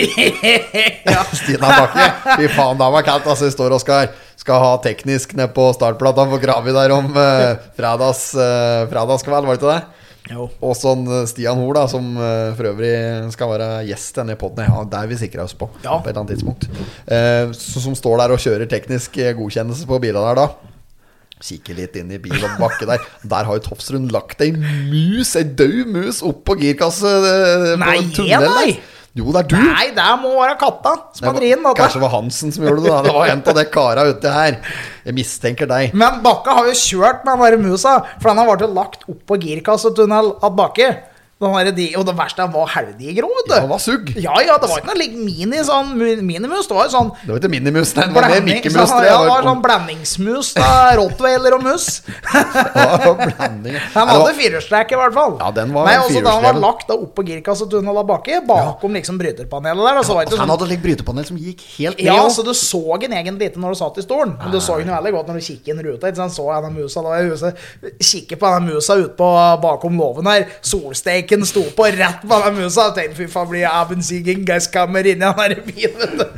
Ja. Stina Bakke. Fy faen, det var kaldt. Altså, vi står og skal, skal ha teknisk ned på startplata på Gravi der om uh, fredags, uh, fredagskveld, var det ikke det? Jo. Og sånn uh, Stian Hoel, da, som uh, for øvrig skal være gjest denne podden. Ja, der vi sikrer oss på, Ja. på et eller annet tidspunkt. Uh, så, som står der og kjører teknisk uh, godkjennelse på bilene der da. Kikker litt inn i bil og bakke der. Der har jo Tofsrud lagt ei mus, ei død mus, opp på girkasse uh, på Nei, en tunnel der. nei. Jo, det er du. Nei, det må være katta som Det har var- drevet dette. Kanskje det var Hansen som gjorde det da. Det var en av de kara ute her. Jeg mistenker deg. Men Bakke har jo kjørt med den der musa, for den har vært lagt opp på girkassetunnel av Bakke. Den der, de, og det verste er, var heldiger òg, vet du. Ja, han var sugg. Ja, ja, det var ikke noe like mini, sånn, mu- minimus. Det var jo sånn Det var ikke minimus, nei, det var mer blanding- mikkemus. sånn, tror jeg. ja, det var Det sånn blandingsmus da, rottweiler og mus. var blanding. Han Nei, det hadde var- firehjulstrekk i hvert fall. Ja, den var Nei, også da han var firehjulsdrevet. lagt da opp på girkassetunnel av Bakke, bakom liksom bryterpanelet der. Og så var det ikke Han sånn, hadde et brytepanel som gikk helt ned. ja, også. så du så den egentlig ikke når du satt i stolen. Men du så den jo veldig godt når du kikket inn ruta. Ikke sant? Så jeg den musa, da var jeg huset, kikker på den musa ut på bakom låven her. Solsteken sto på rett på den musa. Jeg tenkte, fy faen, blir jeg Abensigen gasskammer inni den der bilen, vet du.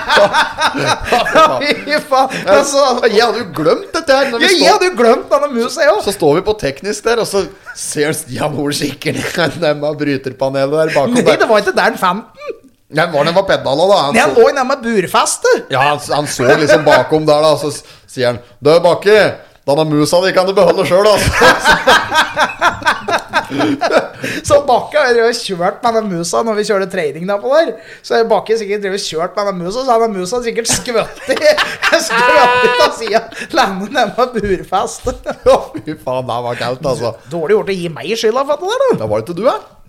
Fy faen. Men så, Jeg hadde jo glemt dette her. Når vi ja, jeg står, hadde jo glemt denne musa, jeg også. så står vi på teknisk der, og så ser Stian Hoel kikker ned med bryterpanelet der bakom Nei, der. det var ikke der den fant den. Nei, var det var pedala da? Han Den så, lå nede med burfeste. ja, han, han så liksom bakom der da, så s- sier han, «Dø Bakke, denne musa di kan du beholde selv, altså.» Så Bakke har jo kjørt med den musa når vi kjørte trading der på der. Så har Bakke sikkert drevet kjørt med den musa, så har den musa sikkert skvøttet Skvøttet av siden. Landet nede med burfeste. Å, fy faen, det var kaldt, altså. Dårlig gjort å gi meg skylda for det der, da. Da var det ikke du, ja?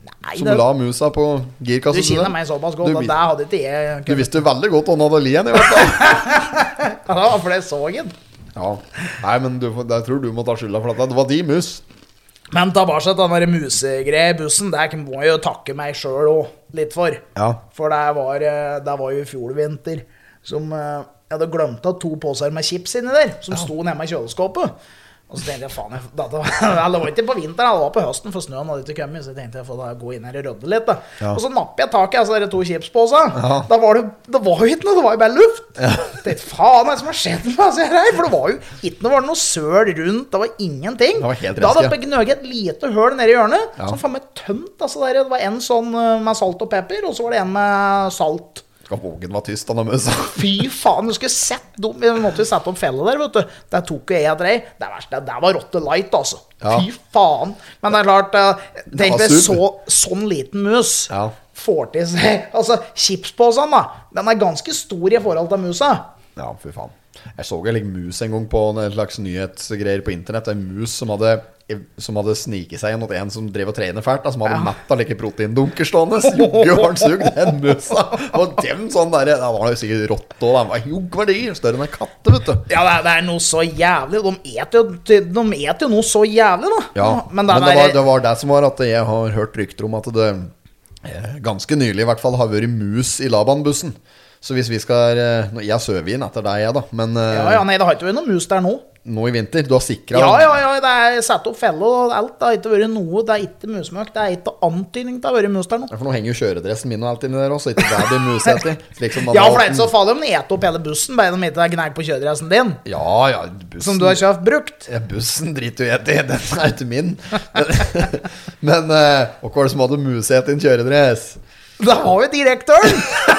Nei, Som det, la musa på du girkassen. kjenner meg såpass godt, Du og vis- det hadde ikke jeg Du visste jo veldig godt om Adalien i hvert fall. Ja, for det så jeg. Ja. Nei, men du, får- jeg tror du må ta skylda for dette. Det var de mus. Men tilbake til den der musegreia i bussen, det må jeg jo takke meg sjøl òg litt for. Ja. For det var, eh, det var jo i fjor vinter som eh, jeg hadde glemt av to poser med chips inni der, som sto nede i kjøleskapet. Og så tenkte jeg, faen, jeg, dette, eller det var ikke på vinteren, det var på høsten, for snøen hadde ikke kommet, så jeg tenkte jeg får da gå inn her og rydde litt da. Ja. Og så nappet jeg tak i altså, de to chipsposer. Ja. Da var det, det var jo ikke noe, det var jo bare luft. Ja. Jeg tenkte, faen, hva er det som har skjedd med disse her? For det var jo ikke noe, var det noe søl rundt, det var ingenting. Det var helt Da hadde renske. jeg gnøget et lite høl nede i hjørnet, Ja. som faen meg tømt, altså der, det var en sånn eh, med salt og pepper, og så var det en med salt. Skal vågen var tyst, han og musa. Fy faen, du skulle sett dem. Vi måtte jo sette opp felle der, vet du. Der tok jo jeg et rei. Det verste, det var rotte light, altså. Ja. Fy faen. Men det er klart, eh, tenk var deg så, sub. sånn liten mus Ja. får til seg. Altså, chipspåsen da, den er ganske stor i forhold til musa. Ja, fy faen. Jeg så en like, mus en gang på en slags nyhetsgreier på internett. En mus som hadde, som hadde sniket seg gjennom en som drev og trener fælt, da, som hadde Ja. metta like proteindunker stående. Jogge var han sugd, den musa. Og dem sånn der, da var det jo sikkert rått, og den var joggverdi, større enn en katte, vet du. Ja, det er, det er noe så jævlig. De et jo, de et jo noe så jævlig, da. Ja, Men, men, den det, der- var, det var det som var at jeg har hørt rykter om at det eh, ganske nylig i hvert fall har vært mus i Laban-bussen. Så hvis vi skal eh, nå- Jeg har sovet inn etter deg, jeg, da. Men eh, Ja, ja, nei, det har ikke vært noe mus der nå. nå i vinter, du har sikra Ja, ja, ja, det er satt opp felle og alt. Det har ikke vært noe, det er ikke musmøk. Det er ikke antydning til å være mus der nå. Ja, for nå henger jo kjøredressen min og alt inni der også, ikke det blir musete. Slik som man Ja, har- for det er ikke så farlig om den eter opp hele bussen, bare de ikke har gnagd på kjøredressen din, Ja, ja, bussen som du har kjøpt brukt. ja, bussen driter jo jeg i, den er ikke min. Men eh, og hva er det som hadde musete i en kjøredress? Det har jo direktøren!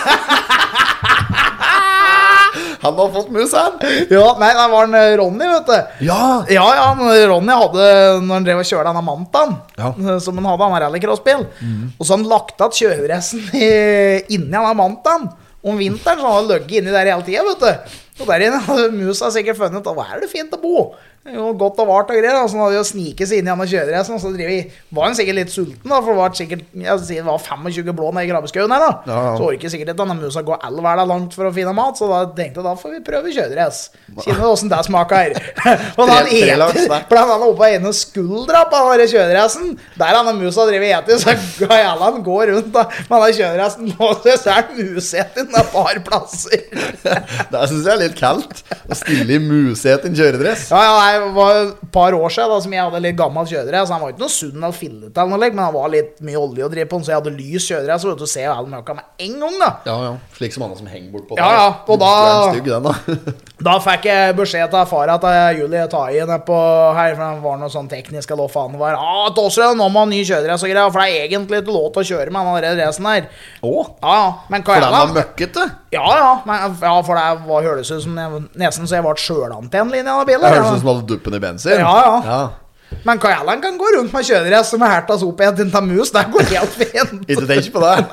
Han har fått mus, han! Ja, nei, det var en eh, Ronny, vet du. Ja! Ja, ja, men Ronny hadde, når han drev og kjørte denne Mantaen, Ja. eh, som han hadde, han var rallycrossbil, og så han lagt at kjøredressen i- inni denne Mantaen om vinteren, så han hadde løgget inni der hele tiden, vet du. Og der inne hadde musa sikkert funnet ut, hva er det fint å bo? Det er jo godt og vart og greier, og så han hadde jo sniket seg inn i denne kjøredressen, og så driver vi, var han sikkert litt sulten da, for det var sikkert, jeg sier, det var femogtjue blå nede i grabbeskauen her da. Ja, ja. Så orker sikkert ikke denne musa gå all verden langt for å finne mat, så da tenkte jeg, da får vi prøve kjøredress. Kjenner du hvordan det smaker. Og da han Tre- trelags, eter, da. blant annet oppe av ene skuldra på denne kjøredressen, der han musa driver og eter, så ga jævla han går rundt da, med denne kjøredressen, og så er det musetinn et par plasser. Det synes jeg er litt kaldt. Å stille i musete i en kjøredress. Ja, ja, det var et par år siden da, som jeg hadde litt gammel kjøredress. Han var ikke noe sunn eller fillet eller noe, men han var litt mye olje å drive på, så jeg hadde lys kjøredress, så vet du, ser jo alle møkka med en gang da. Ja, ja. Slik som andre som henger bort på Ja, ja, og da- Du er en stygg, den da. Da fikk jeg beskjed av fara til Julie Tai nede på her, for det var noe sånn teknisk, eller hva faen det var. Ah, Tåsrød, nå må ha ny kjøredress og greier, for det er egentlig ikke lov til å kjøre med den dressen her. Åh, Ja, ja, men hva for er den var det? møkkete. Ja, ja, men, ja, for det var høres ut som jeg, nesten så jeg var sjølantenlinje av bilen. Det høres ut som du hadde duppen i bensin. Ja, ja. ja. Men hva er det han kan gå rundt med kjøredress som er hertas opp igjen til en mus? Det går helt fint. Ikke tenk på det.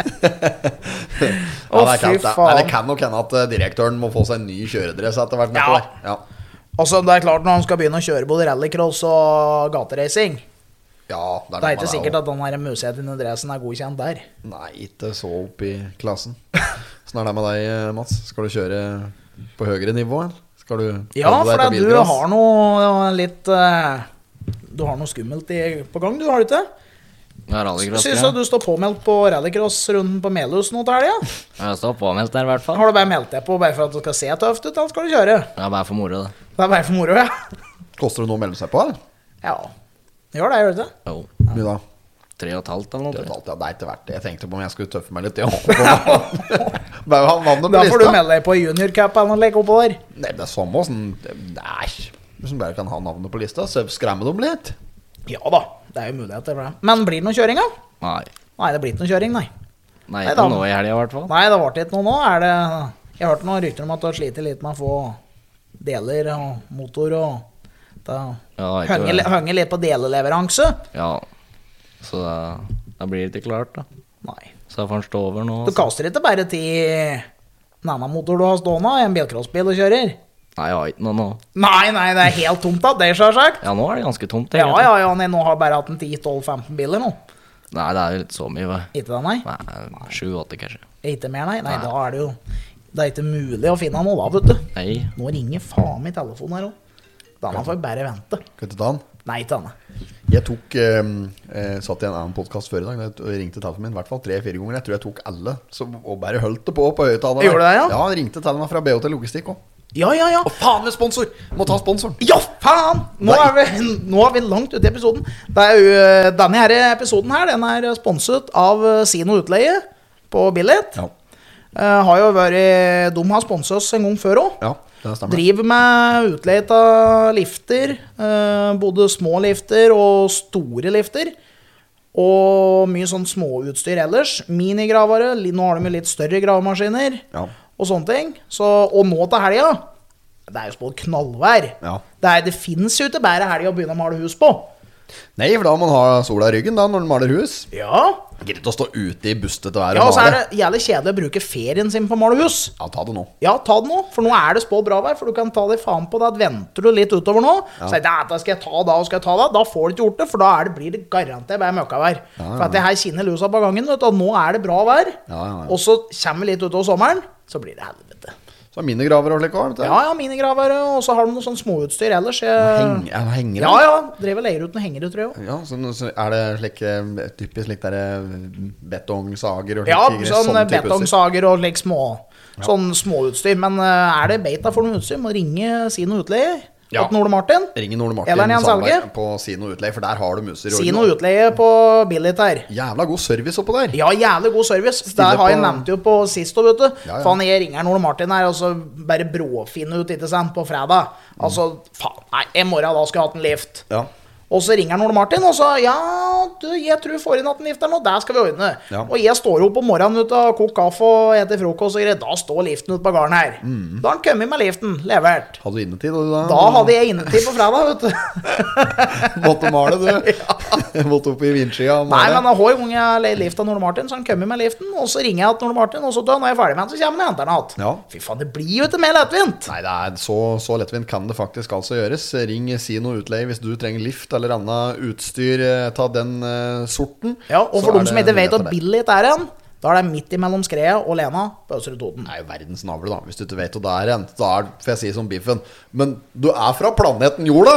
Ja, Å, det er fy kaldt, det. faen. Men det kan nok hende at eh, direktøren må få seg en ny kjøredress etter hvert. Ja. nedover. Ja. Altså, det er klart når han skal begynne å kjøre både rallycross og gateracing, Ja, det er, det er noe ikke med sikkert det at den her museten i dressen er godkjent der. også. Nei, ikke så opp i klassen. Sånn er det med deg, eh, Mats. Skal du kjøre på høyere nivå? Eller? Skal du Ja, holde deg for til at du bilgras? har noe litt eh, Du har noe skummelt i, på gang, du har du ikke? Ja, rallycross. Syns Ja. at du står påmeldt på rallycross-runden på Melhus nå til helga. Jeg står påmeldt der, i hvert fall. Har du bare meldt deg på bare for at det skal se tøft ut, eller skal du kjøre? Ja, bare for moro, det. Det er bare for moro, ja. Koster det noe å melde seg på, eller? Ja. Gjør det, gjør det ikke? Jo. Hvor mye da? Tre og et halvt eller Det er noe. alt, ja, det er ikke verdt det. Jeg tenkte på om jeg skulle tøffe meg litt. Ja. Bare ha navnet på Da får du lista. melde deg på juniorcup eller noe like oppå der. Nei, det er samme sånn, Nei, hvis du bare kan ha navnet på lista, så skremme dem litt. Ja da, det er jo muligheter for det. Men blir det noe kjøring, da? Nei. Nei, det blir ikke noe kjøring, nei. Nei, Nei, ikke da- nå i helga, i hvert fall. Nei, det ble ikke noe nå. Er det Jeg hørte noen rykter om at du har slitt litt med å få deler og motor og det Ja, ikke henger, det. henger litt på deleleveranse. Ja. Så da, da blir det ikke klart, da. Nei. Så får han stå over nå. Du så- kaster ikke bare til en annen motor du har stående, en bilcrossbil du kjører. Nei, jeg har ikke noe nå. Nei, nei, det er helt tomt da, det er selvsagt. Ja, nå er det ganske tomt. Ja, egentlig. ja, ja, nei, nå har jeg bare hatt en ti tolv femten biler nå. Nei, det er jo litt så mye, hva? Ikke det, nei? Nei, sju-åtte kanskje. Ikke mer, nei? Nei, da er det jo Det er ikke mulig å finne noe da, vet du. Nei. Nå ringer faen meg telefonen her også. Denne får vi bare vente. Skal vi ta den? Nei, ikke denne. Jeg tok eh, eh, satt i en annen podcast før i dag og ringte telefonen min i hvert fall tre-fire ganger. Jeg tror jeg tok alle så, og bare holdt det på på høyttaler. Gjorde det, ja? Ja, han ringte til meg fra B H T Logistikk også. Ja, ja, ja. Å faen med sponsor! Må ta sponsoren. Ja, faen! Nå er, vi, nå er vi langt ute i episoden. Det er jo, denne her episoden her, den er sponset av Sino Utleie på Billit. Ja. Uh, har jo vært, de har sponset oss en gang før også. Ja, det stemmer. Driver med utleie av lifter, uh, både små lifter og store lifter. Og mye sånn småutstyr ellers. Minigravere, nå har de litt større gravemaskiner. Ja. Og sånne ting. Så, og nå til helga, det er jo spådd knallvær. Ja. Det, er, det finnes jo ikke bare helga å begynne å male hus på. Nei, for da må man ha sola i ryggen da når man maler hus. Ja. Greit å stå ute i bustet og være Ja, og og så er male. det jævlig kjedelig å bruke ferien sin på å male hus. Ja, ta det nå. Ja, ta det nå, for nå er det spådd bra vær, for du kan ta deg faen på det at venter du litt utover nå, Ja. så da skal jeg ta da og skal jeg ta da, da får du ikke gjort det, for da er det, blir det garantert bare møkkavær. Ja, ja, For at det her kinner lusa på gangen, vet du, og nå er det bra vær, Ja, ja, ja. og så kommer vi litt utover sommeren, så blir det helvete. Så minigraver og slik også, vet du. Ja, ja, minigravere, og så har de noe sånn småutstyr ellers. Jeg... Heng, ja, henger Ja, ja, drev og leier ut noen hengere, tror jeg. Ja, så, så er det slik eh, typisk slik der eh, betongsager og Ja, slik, sånn type utstyr. betongsager og like små, sånn småutstyr. Men uh, er det beta for noe utstyr, må ringe Sino Utleie. Ja. Til Ole Martin. Ringen Ole Martin Eller Jens Sandberg Alge. på Sino Utleie, for der har du muser. og- Sino Utleie på Billit her. Jævla god service oppå der. Ja, jævlig god service. Stille Det har jeg på- nevnt jo på sist, og vet du. Ja, ja. Faen, jeg ringer Ole Martin her, og så bare bråfinne ut, ikke sant, på fredag. Altså, faen, nei, i morgen da skal jeg ha hatt en lift. Ja. Og så ringer han Ole Martin og sa ja, du, jeg tror får inn at den lifter nå, der skal vi ordne. Ja. Og jeg står opp om morgenen ut og koker kaffe og etter frokost og greier. Da står liften ut på gården her. Mm. Da har han kommet med liften, levert. Hadde du innetid? Du, da? Da hadde jeg innetid på fredag, vet du. Måtte male, du. Måtte opp i vindskia og Nei, male. men hver gang jeg leier lift av Ole Martin, så han kommer med liften, og så ringer jeg til Ole Martin, og så da, når jeg er ferdig med han, så kommer han og henter den igjen. Ja. Fy faen, det blir jo ikke mer lettvint. Nei, det er så, så lettvint kan det faktisk altså gjøres. Ring Sino Utleie hvis du trenger lift eller annet utstyr eh, ta den eh, sorten. Ja, og Så for er de som det ikke vet muligheter at der. Billit er en, da er det midt imellom Skrea og Lena på Østre Toten. Det er jo verdens navle, da. Hvis du ikke vet hvor det er en, da er, får jeg si som Biffen. Men du er fra planeten Jorda!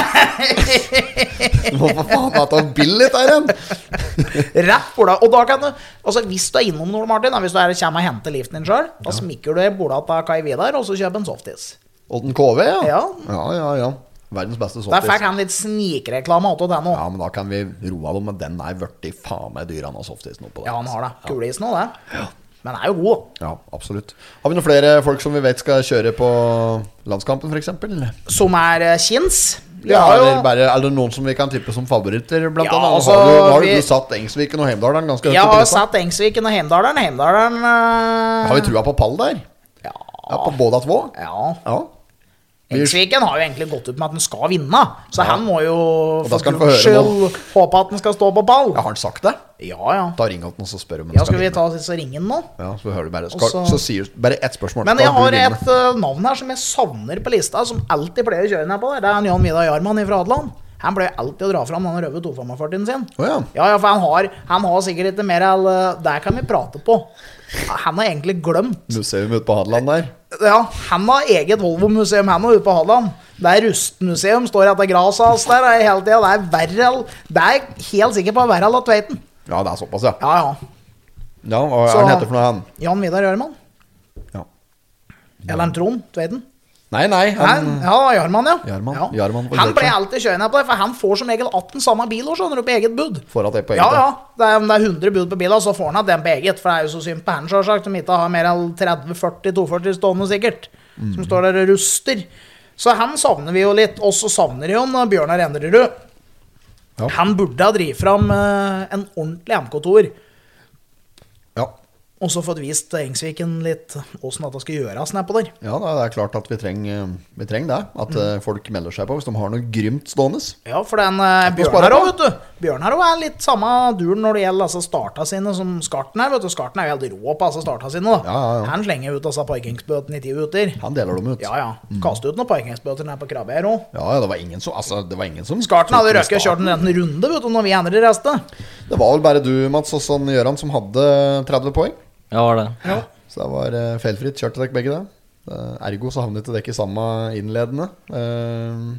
Hva for faen at det er Billit er en? Rett borda. Og da kan du, altså hvis du er innom Ole Martin, da, hvis du er, kommer og henter liften din selv, da smikker du borda til Kai Vidar, og så kjøper en softis. Odden K V, ja. Ja. Ja, ja, ja. Verdens beste Der softis. fikk han litt snikreklame av det nå. Ja, men da kan vi roe dem, men den er vørtig faen meg dyr han har softis nå på det. Ja, han har det. Kulisen og det. Men han er jo god. Ja, absolutt. Har vi noen flere folk som vi vet skal kjøre på landskampen, for eksempel? Som er eh, kins. Vi Ja, har jo... eller bare, er det noen som vi kan tippe som favoritter, blant Ja, annet? altså, har du, har vi- du satt Engsviken og Heimdalen ganske høyt Jeg opp i har lista? satt Engsviken og Heimdalen. Heimdalen eh, Har vi trua på pall der? Ja. Ja, på både två? Ja. Ja. Vi- Engsviken har jo egentlig gått ut med at han skal vinne. Så Ja. han må jo da for skal han få guds høre skyld håpe at han skal stå på pall. Ja, har han sagt det? Ja, ja. Da ringer han og så spør om han Ja, skal vi vinne. ta så ringen nå? Ja, så hører du bare skal, Og så- så sier du bare ett spørsmål. Men Skal jeg du har vinne? et uh, navn her som jeg savner på lista, som alltid pleier å kjøre ned på der. Det er han Jan Vidar Jarman fra Hadeland. Han pleier alltid å dra fram denne røde to femogførtien sin. Å ja. Ja, ja, for han har, han har sikkert ikke mer enn uh, Der kan vi prate på. Han har egentlig glemt. Museum ute på Hadeland der. Ja, han har eget Volvo-museum, han er ute på Hadeland. Det er Rustmuseum, står etter Grasas der er hele tida. Det er verre Det er helt sikkert på verre av Tveiten. Ja, det er såpass, ja. Ja, ja. Ja, Hva er Så- han heter for noe, han? Jan Vidar Jarman. Ja. Eller en Trond Tveiten. Nei, nei, han Nei, ja, Jarman, ja. Jarman, ja. Jarman på Han Kjørtsen. pleier alltid kjøre ned på det, for han får som regel atten samme bil og skjønner du, på eget bud. får at det er på Ja, eget. ja. Det er, om det er hundre bud på bilen, så får han at den på eget. For det er jo så synd på han, selvsagt, som ikke har mer enn tretti førti to førti stående sikkert. Mm. Som står der og ruster. Så han savner vi jo litt. Og så savner jo en Bjørnar Endrerud. Ja. Han burde ha drivet fram eh, en ordentlig M K-toer. Ja. Og så fått vist Engsviken litt åssen dette skal gjøres nedpå der. Ja, da, det er klart at vi trenger, vi trenger det. At Mm. eh, folk melder seg på hvis de har noe grymt stående. Ja, for den uh, Få spare Bjørnar på. òg, vet du. Bjørnar er litt samme duren når det gjelder altså starta sine som Skarten her, vet du. Skarten er jo helt rå på altså starta sine, da. Ja, ja, ja. Han slenger ut altså parkingsbøtene i ti minutter. Han deler dem ut. Ja, ja. Kaste ut noen parkingsbøter nede på Krabbe her også. Ja, det var ingen som, altså, det var ingen som Skarten hadde tok røkket med kjørt en liten runde, vet du, når vi andre reiste. Det var vel bare du, Mats, og sånn Gjøran som hadde tretti poeng. Ja, var det. Ja. Så det var uh, feilfritt. Kjørte dere begge det. Uh, ergo så havnet det ikke i samme innledende. Uh,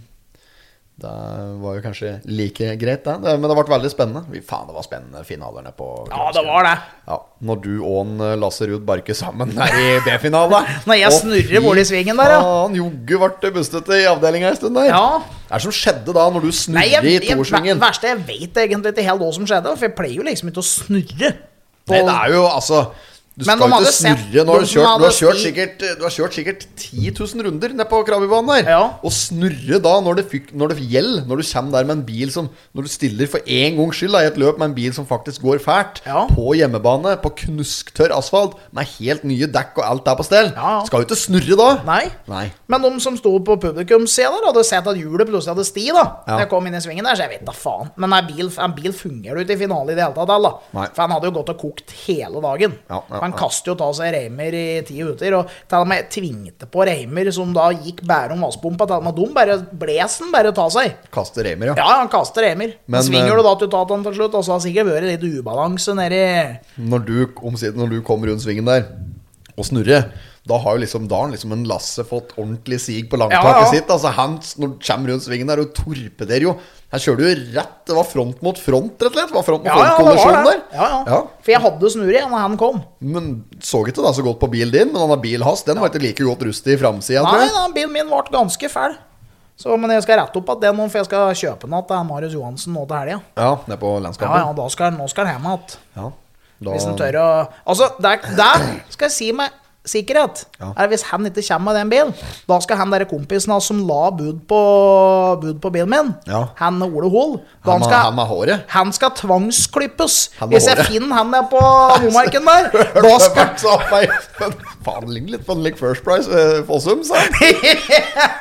det var jo kanskje like greit, det. det men det ble veldig spennende. Vi, faen, det var spennende finaler nede på Ja, det var det. Ja, når du og en, uh, Lasse Ruud Barke sammen er i B-finale. Når jeg snurrer bort i svingen der, ja. Han jogge ble bustete i avdelingen en stund der. Ja. Hva er det som skjedde da, når du snurrer Nei, jeg, i jeg, toersvingen? Det verste, jeg vet egentlig ikke helt hva som skjedde, for jeg pleier jo liksom ikke å snurre. På... Nei, det er jo altså Du Men skal de jo hadde ikke sett- snurre. Nå har de du som kjørt, du hadde har kjørt sti- sikkert Du har kjørt sikkert ti tusen runder nede på Krabbebanen der. Ja. Og snurre da når det, fyk, når det gjelder. Når du kommer der med en bil som Når du stiller for en gangs skyld da, i et løp med en bil som faktisk går fælt, Ja. på hjemmebane, på knusktørr asfalt, med helt nye dekk og alt der på stell, Ja. skal jo ikke snurre da. Nei. Nei. Men de som sto på publikumssida der, hadde sett at hjulet plutselig hadde sti, da. Ja. Når jeg kom inn i svingen der, så jeg vet da faen. Men en bil, en bil fungerer jo ikke i finale i det hele tatt, da. Nei. For han hadde jo gått og kokt hele dagen. Ja, ja, Han ja. kastet jo ta seg reimer i ti uter, og til og med tvingte på reimer som da gikk bare om vasspumpa, til og med de bare blesen bare ta seg. Kaste remer, ja. Ja, han kaster reimer. Men, Men svinger eh, du da til taten til slutt, og så har det sikkert vært litt ubalanse nedi. Når du, omsider, når du kom rundt svingen der og snurrer, da har jo liksom da har liksom en Lasse fått ordentlig sig på langtaket Ja, ja. sitt. Altså han, når du kommer rundt svingen der og torpederer jo. Her kjører du jo rett. Det var front mot front, rett og slett. Det var front mot Ja, ja, det front-kollisjon var det. der. Ja, ja. Ja. For jeg hadde snurret når han kom. Men så ikke da så godt på bilen din. Men denne bilen hans, den var ikke like godt rustig i framsida, tror Nei, jeg. da, bilen min ble ganske fæl. Så, men jeg skal rette opp at det nå, for jeg skal kjøpe den til Marius Johansen nå til helga. Ja, nede på Ja, landskampen. ja, da skal, nå skal han hjem igjen. Ja. Da, Hvis han tør å Altså, der, der skal jeg si meg sikkerhet. Ja. Er hvis han ikke kommer med den bilen, da skal han der kompisen hans som la bud på Bud på bilen min, Ja. han Ole Hol, da han, han med, skal han med håret. Han skal tvangsklippes. Han med Hvis jeg håret. finner han der på Momarken der, da skal Så, nei, men, faen, det ligner litt på en like First Price eh, Fossum, sa han.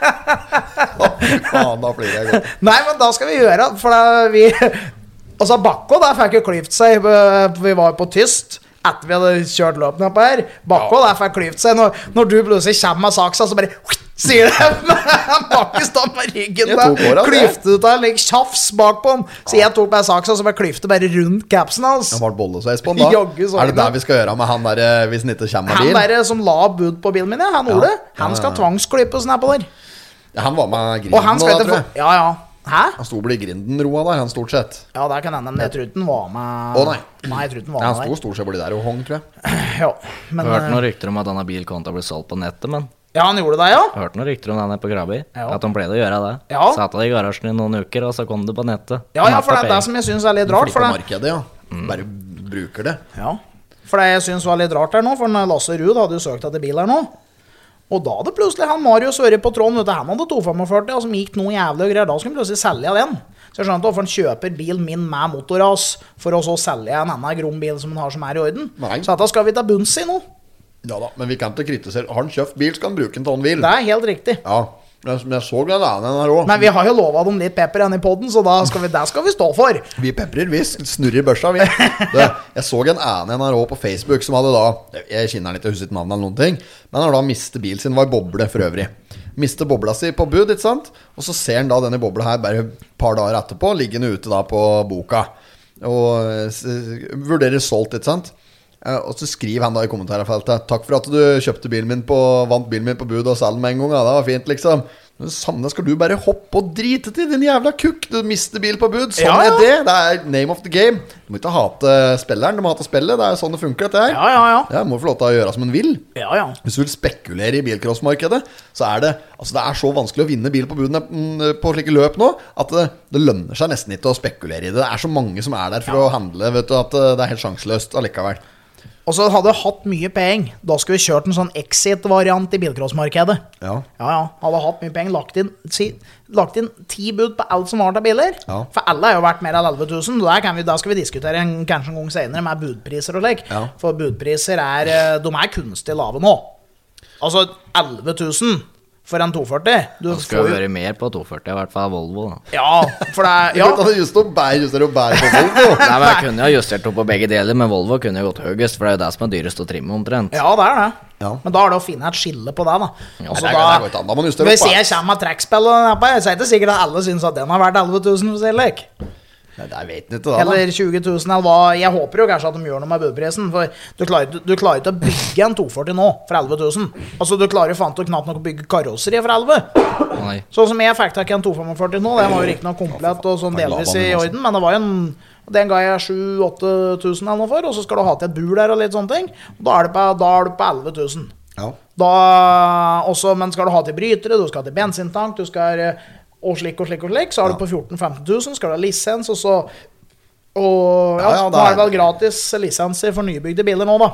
Faen, da flirer jeg godt. Nei, men da skal vi gjøre For da vi Altså Bakko der fikk jo klyft seg eh, Vi var på Tyst etter vi hadde kjørt løpene opp her. Bakko der fikk klyft seg når, når du plutselig kommer med saksa, så bare sier det Bakke står med ryggen Jeg der. tok håret, Klyftet ut av like, tjafs bak på han. Så jeg tok bare saksa, så bare klyftet bare rundt capsen hans. Han ble bollesveis på den da. Jogge så Er det inn, der vi skal gjøre med han der eh, hvis han ikke kommer Han med bil? der som la bud på bilen min, ja, han Ole, han skal tvangsklippes nedpå der. Ja, han var med Og han grinden skal da, ikke tror få jeg. Ja, ja. Hæ? Han sto vel i grinden roa der, han stort sett. Ja, det kan hende, men jeg tror ikke den var med. Å, nei. Nei, jeg tror ikke den Ja, var han med sto der. stort sett borti der og hong, tror jeg. Ja, men Jeg hørte eh, noen rykter om at denne bilen kom til å bli solgt på nettet, men Ja, han gjorde det, ja? jeg hørte noen rykter om denne på Krabi. Ja. At de pleide å gjøre det. Ja. Satt det i garasjen i noen uker, og så kom det på nettet. Ja, ja, Med for det er det papir. som jeg syns er litt rart. Flipp For på det, markedet, ja. Bare bruker det. ja. For det jeg syns var litt rart her nå, for den Lasse Ruud hadde jo søkt etter bil her nå. Og da hadde plutselig han Marius vært på tråden, vet du, han hadde to femogførti, og som gikk noe jævlig og greier. Da skulle han plutselig selge den. Så jeg skjønner ikke hvorfor han kjøper bilen min med motorras, for å så selge en annen grom bil som han har som er i orden. Nei. Så dette skal vi ta bunns i nå. Ja da, men vi kan ikke kritisere. Har han kjøpt bil, skal han bruke den til han vil. Det er helt riktig. Ja, men jeg- men jeg så den ene her også. Men vi har jo lova dem litt pepper igjen i podden, så da skal vi, det skal vi stå for. Vi peprer, vi snurrer børsa, vi. Det, jeg så en ene her også på Facebook som hadde da Jeg kjenner han ikke, jeg husker ikke navnet eller noen ting, men han har da mistet bilen sin, var i boble for øvrig. Mister bobla si på bud, ikke sant? Og så ser han da denne bobla her bare et par dager etterpå, liggende ute da på boka. Og eh, s- vurderer solgt, ikke sant? Eh, Og så skriver han da i kommentarfeltet: takk for at du kjøpte bilen min på Vant bilen min på bud og selg den med en gang, ja, det var fint, liksom. Men samme skal du bare hoppe og drite til, din jævla kukk. Du mister bil på bud. Sånn Ja, ja. er det. Det er name of the game. Du må ikke hate spilleren, du må hate spillet. Det er sånn det funker, dette her. Ja, ja, ja. Ja, må få lov til å gjøre som en vil. Ja, ja. Hvis du vil spekulere i bilcrossmarkedet, så er det Altså det er så vanskelig å vinne bil på budene mm, på slike løp nå, at det, det lønner seg nesten ikke å spekulere i det. Det er så mange som er der for å handle, vet du, at eh, det er helt sjanseløst allikevel. Og så hadde jeg hatt mye penger. Da skulle vi kjørt en sånn exit-variant i bilcrossmarkedet. Ja. Ja, ja. Hadde hatt mye penger. Lagt inn, si, lagt inn ti bud på alt som var av biler. Ja. For alle er jo verdt mer enn elleve tusen. Der, kan vi, der skal vi diskutere en, kanskje en gang senere med budpriser og lek. Ja. For budpriser er, eh, de er kunstig lave nå. Altså elleve tusen. for en to førti. Du Det skal får jo jo være mer på to førti, i hvert fall Volvo. Da. Ja, for det er Ja. ja. Det er just å bære, justere og bære på Volvo. Nei, men Jeg kunne jo justert opp på begge deler, men Volvo kunne jo gått høyest, for det er jo det som er dyrest å trimme omtrent. Ja, det er det. Ja. Men da er det å finne et skille på det, da. Altså, det, er, det går ikke an. Da må man justere hvis opp. jeg kommer med trekkspillet nedpå, så er det ikke sikkert at alle syns at den har vært elleve tusen for Sillik. Nei, det vet en ikke da, da. Eller tjue tusen, eller hva. Jeg håper jo kanskje at de gjør noe med budprisen. For du klarer, du, du klarer ikke å bygge en to førti nå for elleve tusen. Altså, du klarer jo faen til knapt nok å bygge karosseri for elleve. Nei. Sånn som jeg fikk tak i en to førti nå, den var jo riktig nok komplett og sånn delvis i orden, men det var jo en den ga jeg sju til åtte tusen eller noe for, og så skal du ha til et bur der og litt sånne ting. Og da er du på, da er du på elleve tusen. Ja. Da også, men skal du ha til brytere, du skal ha til bensintank, du skal og slik og slik og slik, så er du på fjorten til femten tusen, skal du ha lisens, og så og ja, Ja, ja, det nå er er- det vel gratis lisenser for nybygde biler nå, da.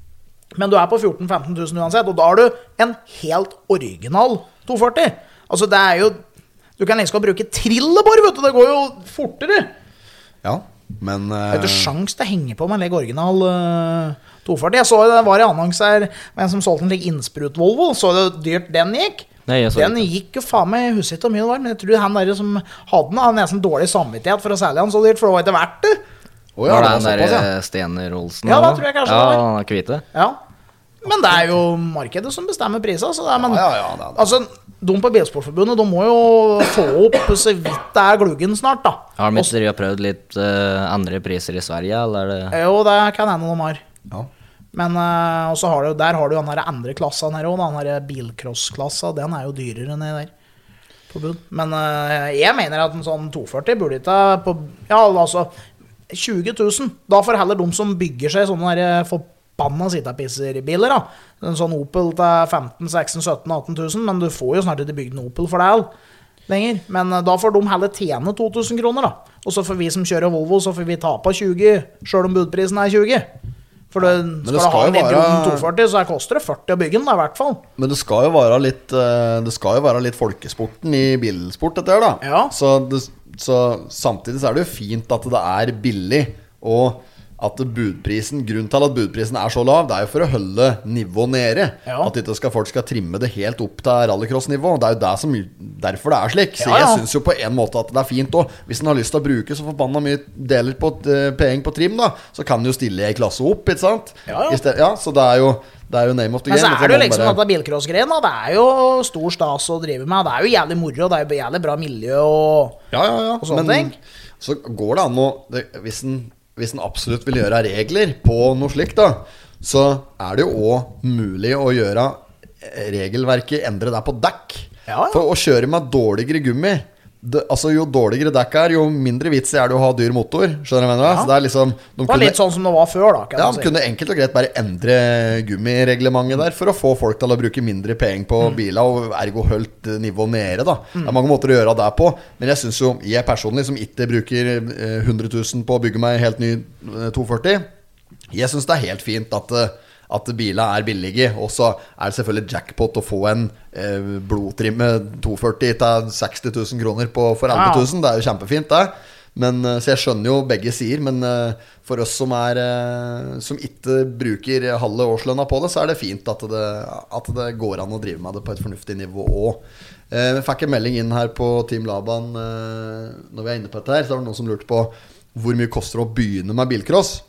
Men du er på fjorten til femten tusen uansett, og da er du en helt original to førti. Altså, det er jo du kan liksom bruke trillebår, vet du, det går jo fortere. Ja, men Det er eh, ikke sjans til å henge på med en like original uh, to førti. Jeg så jo det var i annonse her med en som solgte en like innsprut-Volvo. Så det dyrt den gikk. Nei, jeg så Den ikke. gikk jo faen meg, jeg husker ikke hvor mye det var, men jeg tror han der som hadde den, hadde nesten dårlig samvittighet for å selge han så dyrt, for det var ikke verdt det. Å ja, Var det det den var der såpass, ja. eh, Stener Olsen? Ja, da eller? tror jeg kanskje ja, det var. han er hvite. Ja. Men det er jo markedet som bestemmer priser, så det er, men, Ja, ja, ja, det er det. altså, de på Bilsportforbundet, de må jo få opp så vidt det er gluggen snart, da. Har de Og- ikke dere prøvd litt eh, andre priser i Sverige, eller er det Jo, det kan hende de har. Ja. Men uh, også har du, der har du den der andre klassen her også, den der bilcross-klassen, den er jo dyrere enn det der. På bunn. Men uh, jeg mener at en sånn to førti burde ikke på, ja, altså tjue tusen. Da får heller de som bygger seg sånne der forbanna sittapisserbiler, da. En sånn Opel til femten, seksten, sytten, atten tusen, men du får jo snart ikke bygd en Opel for det all lenger. Men uh, da får de heller tjene to tusen kroner, da. Og så får vi som kjører Volvo, så får vi ta på tjue, selv om budprisen er tjue. For det, skal, det du ha skal en jo litt være- rund to førti, så koster det førti å bygge den, da, i hvert fall. Men det skal jo være litt eh, Det skal jo være litt folkesporten i bilsport, dette her, da. Ja. Så, det, så samtidig så er det jo fint at det er billig, og at budprisen grunnen til at budprisen er så lav, det er jo for å holde nivået nede. Ja. At ikke skal, folk skal trimme det helt opp til rallycross-nivå. Det er jo det som, derfor det er slik. Så Ja, ja. jeg syns jo på en måte at det er fint òg. Hvis en har lyst til å bruke så forbanna mye deler på eh, penger på trim, da, så kan en jo stille ei klasse opp, ikke sant? Ja, ja. I sted, ja, så det er jo Det er jo name of the Men så game. er det jo må liksom bare- at det bilcross-greien, da. Det er jo stor stas å drive med. Det er jo jævlig moro, det er jo jævlig bra miljø og Ja, ja, ja. og sånne Men ting. så går det an å det, Hvis en hvis en absolutt vil gjøre regler på noe slikt, da, så er det jo òg mulig å gjøre regelverket, endre det på dekk. Ja, ja. For å kjøre med dårligere gummi det, altså Jo dårligere dekk er, jo mindre vits er det å ha dyr motor. Skjønner du hva jeg mener? Ja. Så det er liksom de Det var kunne, litt sånn som det var før, da. Kan ja, man de si. kunne enkelt og greit bare endre gummireglementet der for å få folk til å bruke mindre penger på Mm. biler, og ergo holdt nivå nede, da. Det er mange måter å gjøre det på, men jeg syns jo, jeg personlig, som ikke bruker eh, hundre tusen på å bygge meg en helt ny eh, to førti, jeg syns det er helt fint at eh, at bilene er billige. Og så er det selvfølgelig jackpot å få en eh, blodtrimme to førti til seksti tusen kroner på, for elleve tusen. Det er jo kjempefint, det. Men, eh, så jeg skjønner jo begge sider. Men eh, for oss som er eh, som ikke bruker halve årslønna på det, så er det fint at det, at det går an å drive med det på et fornuftig nivå òg. Eh, vi fikk en melding inn her på Team Laban eh, når vi er inne på dette her. Så var det noen som lurte på hvor mye koster det å begynne med bilcross.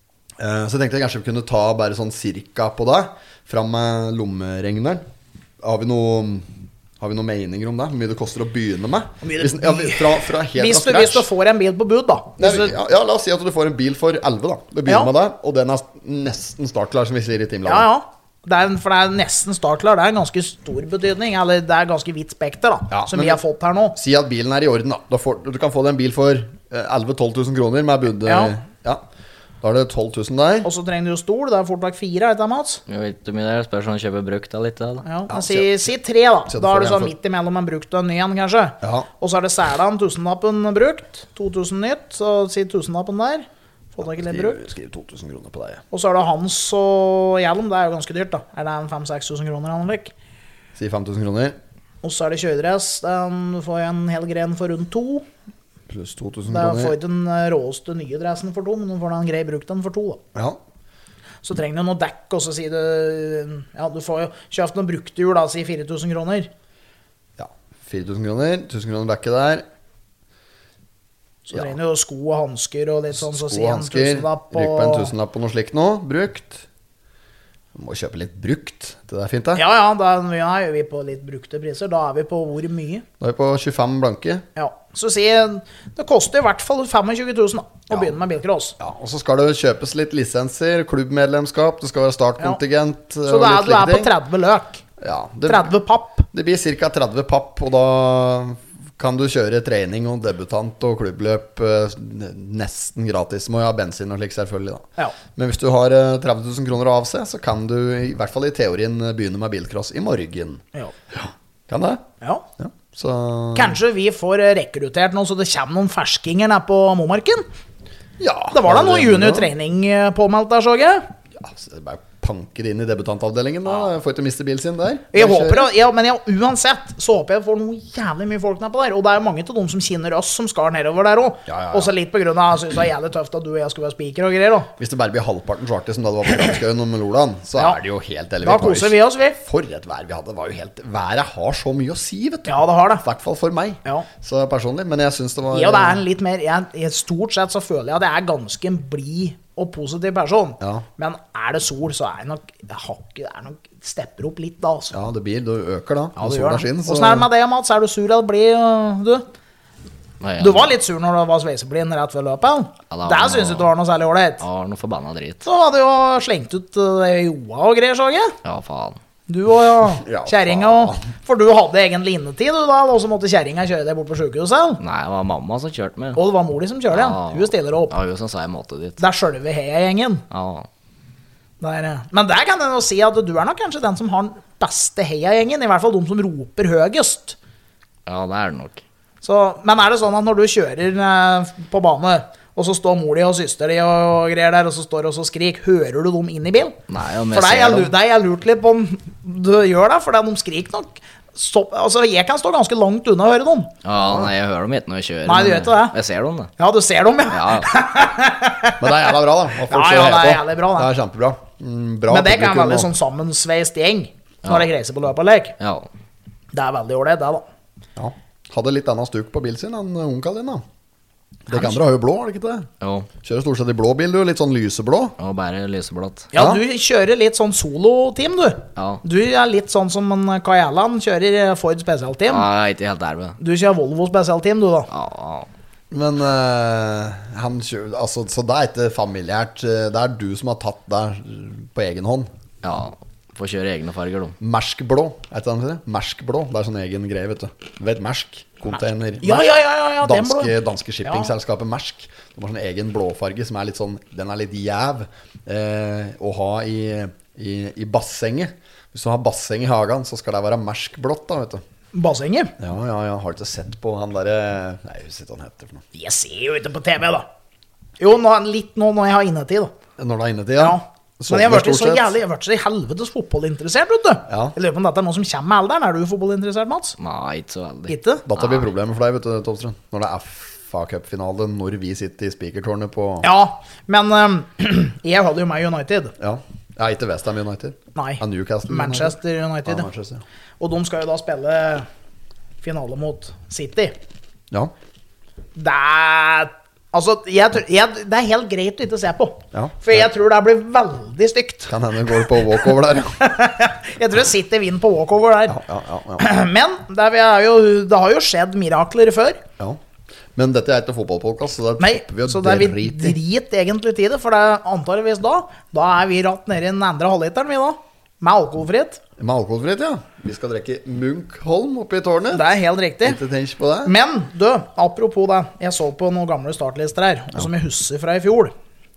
Uh, så jeg tenkte jeg kanskje vi kunne ta bare sånn cirka på det. Fram med lommeregneren. Har vi noe Har vi noen meninger om det? Hvor mye det koster å begynne med? mye det- Hvis, ja, fra, fra helt Hvis du, fra hvis du scratch. får en bil på bud, da. Nei, Hvis du, ja, ja, la oss si at du får en bil for elleve, da. Du begynner Ja. med det, og den er nesten startklar, som vi sier i Team ja, Laban. ja. Det er, for det er nesten startklar. Det er en ganske stor betydning. Eller det er ganske vidt spekter, da. Ja, som men- vi har fått her nå. Si at bilen er i orden, da. Da får, du kan få deg en bil for elleve til tolv tusen kroner med bud. Ja. Ja. Da er det tolv tusen der. Og så trenger du jo stol. Det er fort nok fire, er det ikke, Mats? Jeg vet ikke hvor mye det er. Spørs om han kjøper brukt da litt. Da. Ja, Ja, men si, si tre, da. så du Da får er det en sånn for- midt imellom en brukt og en ny en, kanskje. Ja. Og så er det Sæland, tusenlappen brukt. to tusen nytt, så si tusenlappen der. Få tak i litt brukt. Skriv, skriv to tusen kroner på deg. Og så er det Hans og Hjelm. Det er jo ganske dyrt, da. Er det en fem til seks tusen kroner han fikk? Si fem tusen kroner. Og så er det kjøredress. Den får jeg en hel gren for rundt to. Pluss to tusen Da får kroner. jeg ikke den eh, råeste nye dressen for to, men du får da en grei brukt den for to, da. Ja. Så trenger du noe dekk, og så sier du Ja, du får jo kjøpt noen brukte hjul, da, si fire tusen kroner. fire tusen kroner. tusen kroner bakke der. Så ja. trenger jo sko og handsker og litt sånn. Så sko og handsker. Ryk på en tusenlapp på noe slikt nå. Brukt. Du må kjøpe litt brukt. Det er fint, da. Ja, ja, da er vi på litt brukte priser. Da er vi på hvor mye? Da er vi på tjuefem blanke. Ja, så si det koster i hvert fall tjuefem tusen da, å ja. begynne med bilcross. Ja, og så skal det kjøpes litt lisenser, klubbmedlemskap, det skal være startkontingent. Ja. Så det er, du er på tretti løk. Ja, det, tretti papp. Det blir ca. tretti papp, og da kan du kjøre trening og debutant og klubbløp nesten gratis. Må jo ha bensin og slik selvfølgelig da. Ja. Men hvis du har tretti tusen kroner å avse, så kan du i hvert fall i teorien begynne med bilcross i morgen. Ja. Ja. Kan det? Ja. Ja. Så... Kanskje vi får rekruttert noen så det kommer noen ferskinger ned på Momarken? Ja. Det var da noe junior-trening påmeldt der, så jeg. Ja, så det er bare panke det inn i debutantavdelingen da. Ja. Får ikke miste bilen sin der. Jeg håper, ja, men ja, uansett så håper jeg får noe jævlig mye folk ned på der. Og det er jo mange til dem som kjenner oss som skal nedover der også. Ja, ja, ja. Også litt på grunn av, jeg synes det er jævlig tøft at du og jeg skulle være speaker og greier da. Hvis det bare blir halvparten så artig som da det var på Granskauen og med Lolan, så ja. Er det jo helt elementarisk. Da koser vi oss, vi. For et vær vi hadde, det var jo helt... Været har så mye å si, vet du. Ja, det har det. I hvert fall for meg. Ja. Så personlig, men jeg synes det var... Ja, det er en litt mer, jeg, jeg, stort sett så føler jeg at jeg er ganske en blid og positiv person. Ja. Men er det sol, så er det nok, det hakket, det er nok, stepper opp litt da, altså. Ja, det blir, du øker da. Ja, du gjør det. Hvordan er det med deg, Mats? Er du sur eller blid, du? Nei, du var litt sur når du var sveiseblind rett ved løpet. Ja, der synes du ikke det var noe særlig ålreit. Ja, noe forbanna drit. Så hadde du jo slengt ut det joa og greier, så jeg. Ja, faen. Du og ja, ja kjæringa, for du hadde egentlig innetid du da, og så måtte kjæringa kjøre deg bort på sykehuset. Nei, det var mamma som kjørte med. Og det var mor di som kjørte, ja. Hun stiller opp. Ja, hun som sa jeg måtte dit. Det er selve heia-gjengen. Ja. Der, men der kan jeg jo si at du er nok kanskje den som har den beste heia-gjengen, i hvert fall de som roper høyest. Ja, det er det nok. Så, men er det sånn at når du kjører eh, på bane, og så står mor di og søster di og greier der, og så står og så skrik, hører du dem inn i bil? Nei, om jeg for deg, ser jeg, dem. deg, jeg lurt litt på om du gjør det, for de skrik nok. Stopp, altså, jeg kan stå ganske langt unna å høre dem. Ja, nei, jeg hører dem ikke når jeg kjører. Nei, du gjør ikke det. Jeg ser dem da. Ja, du ser dem, ja. Ja. Men det er jævla bra da. Ja, ja, det er jævlig bra da. Det er kjempebra. Mm, bra. Men det kan være veldig sånn sammensveist gjeng, når det greiser på løpet og lek. Ja. Det er veldig ordentlig, det da. Ja. Hadde litt annen stuk på bilen sin enn ungkall din da. Det kan dere ha jo blå, er det ikke det? Jo. Kjører stort sett i blå bil, du, litt sånn lyseblå. Ja, bare lyseblått. Ja, du kjører litt sånn solo-team, du. Ja. Du er litt sånn som en Kajelan kjører Ford spesialteam. Ja, jeg er ikke helt der med. Du kjører Volvo spesialteam, du da. Ja, ja. Men uh, han kjører, altså, så det er ikke familiært. Det er du som har tatt der på egen hånd. Ja, får kjøre egne farger, da. Merskblå, er det det? Merskblå, det er sånn egen greie, vet du. Du vet Mersk? Container. Ja, ja, ja, ja, ja danske, danske shippingselskapet Mersk. De har sånn egen blåfarge som er litt sånn, den er litt jæv eh, å ha i, i, i bassenget. Hvis du har basseng i hagen, så skal det være Merskblått da, vet du. Bassenget? Ja, ja, ja, har du ikke sett på han der, nei, jeg husker ikke hva han heter for noe. Jeg ser jo ikke på T V da. Jo, nå, litt nå når jeg har innetid da. Når du har innetid, ja. Ja. Men jeg har vært så jævlig, jeg har vært så helvetes fotballinteressert, vet du. Ja. Jeg lurer på om dette er noe som kommer med alderen. Er du fotballinteressert, Mats? Nei, ikke så veldig. Ikke? Dette blir problemet for deg, vet du, Tolstrøm. Når det er F A Cup-finale, når vi sitter i speakertårnet på... Ja, men um, jeg hadde jo meg United. Ja, jeg er ikke West Ham United. Nei, er Newcastle Manchester United. Ja, Manchester, ja. Og de skal jo da spille finale mot City. Ja. Det er... Altså, jeg, tror- jeg, det er helt greit å ikke se på. Ja. For jeg tror det blir veldig stygt. Kan hende går på walkover der, ja. Jeg tror City vinner på walkover der. Ja, ja, ja, ja. Men det, er jo, det har jo skjedd mirakler før. Ja. Men dette er ikke fotballpodcast, så det Nei, topper vi å så det er vi drit i. drit egentlig til det. For det er antageligvis da Da er vi ratt nede i den andre halvliteren, vi da. Med alkoholfritt. Med alkoholfritt, ja. Vi skal drikke Munkholm oppe i tårnet. Det er helt riktig. Ikke tenk på det. Men du, apropos det. Jeg så på noen gamle startlister her, og som jeg husker fra i fjor.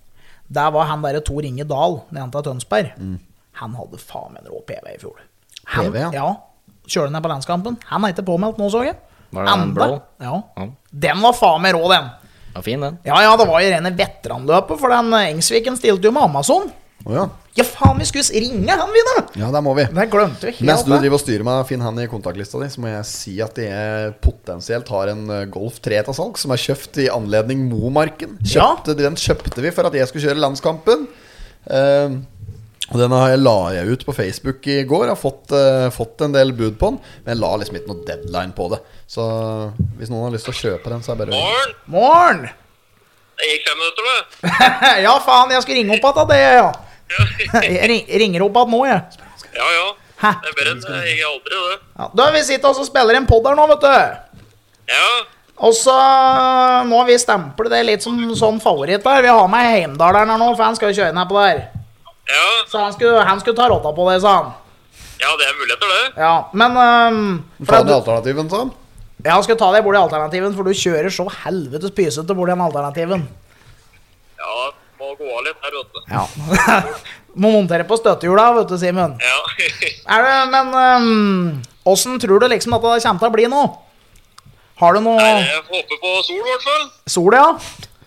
Der var han der Tor Inge Dahl, nede til Tønsberg. Mm. Han hadde faen med en rå P V i fjor. Han, P V, ja. Ja. Kjører ned på landskampen. Han er ikke påmeldt nå, så jeg. Var det den Enda. blå? Ja. Ja. Den var faen med rå, den. Ja, fin den. Ja, ja, det var jo rene veteranløpet, for den Engsviken stilte jo med Amazon. Åja. Ja, faen, vi skulle ringe han, vi da. Ja, der må vi. Det glemte vi helt. Mens du det. driver og styrer med Finn han i kontaktlista di, så må jeg si at jeg potensielt har en eh, Golf tre til salg som er kjøpt i anledning Momarken. Kjøpte, Den kjøpte vi for at jeg skulle kjøre landskampen. Eh, Og den har jeg la jeg ut på Facebook i går. Jeg har fått, uh, fått en del bud på den, men jeg la liksom ikke noe deadline på det. Så hvis noen har lyst til å kjøpe den, så er det bare Morgen! Morgen! Det gikk fem minutter, du. Ja, faen, jeg skal ringe opp at det, ja. Jeg ring, ringer opp at nå, jeg. Ja, ja. Hæ? Det er bedre enn jeg er aldri det. Ja, da vi sitter også og spiller en podd her nå, vet du. Ja, Og så, nå har vi stemplet det litt som sånn favoritt der. Vi har med Heimdaleren her nå, for han skal jo kjøre ned på der. ja. Så han skulle, han skulle ta rotta på det, sa han. Ja, det er muligheter, det. Ja, men um, for Faen at i du, alternativen, sa han. jeg skal ta deg bort i alternativen, for du kjører så helvetes pysete bort i den alternativen. Ja, må gå av litt her, vet du. Ja. Må montere på støttehjula, vet du, Simen. Ja. Er det, men um, hvordan tror du liksom at det kommer til å bli nå? Har du noe Nei, jeg håper på sol, i hvert fall. sol, ja?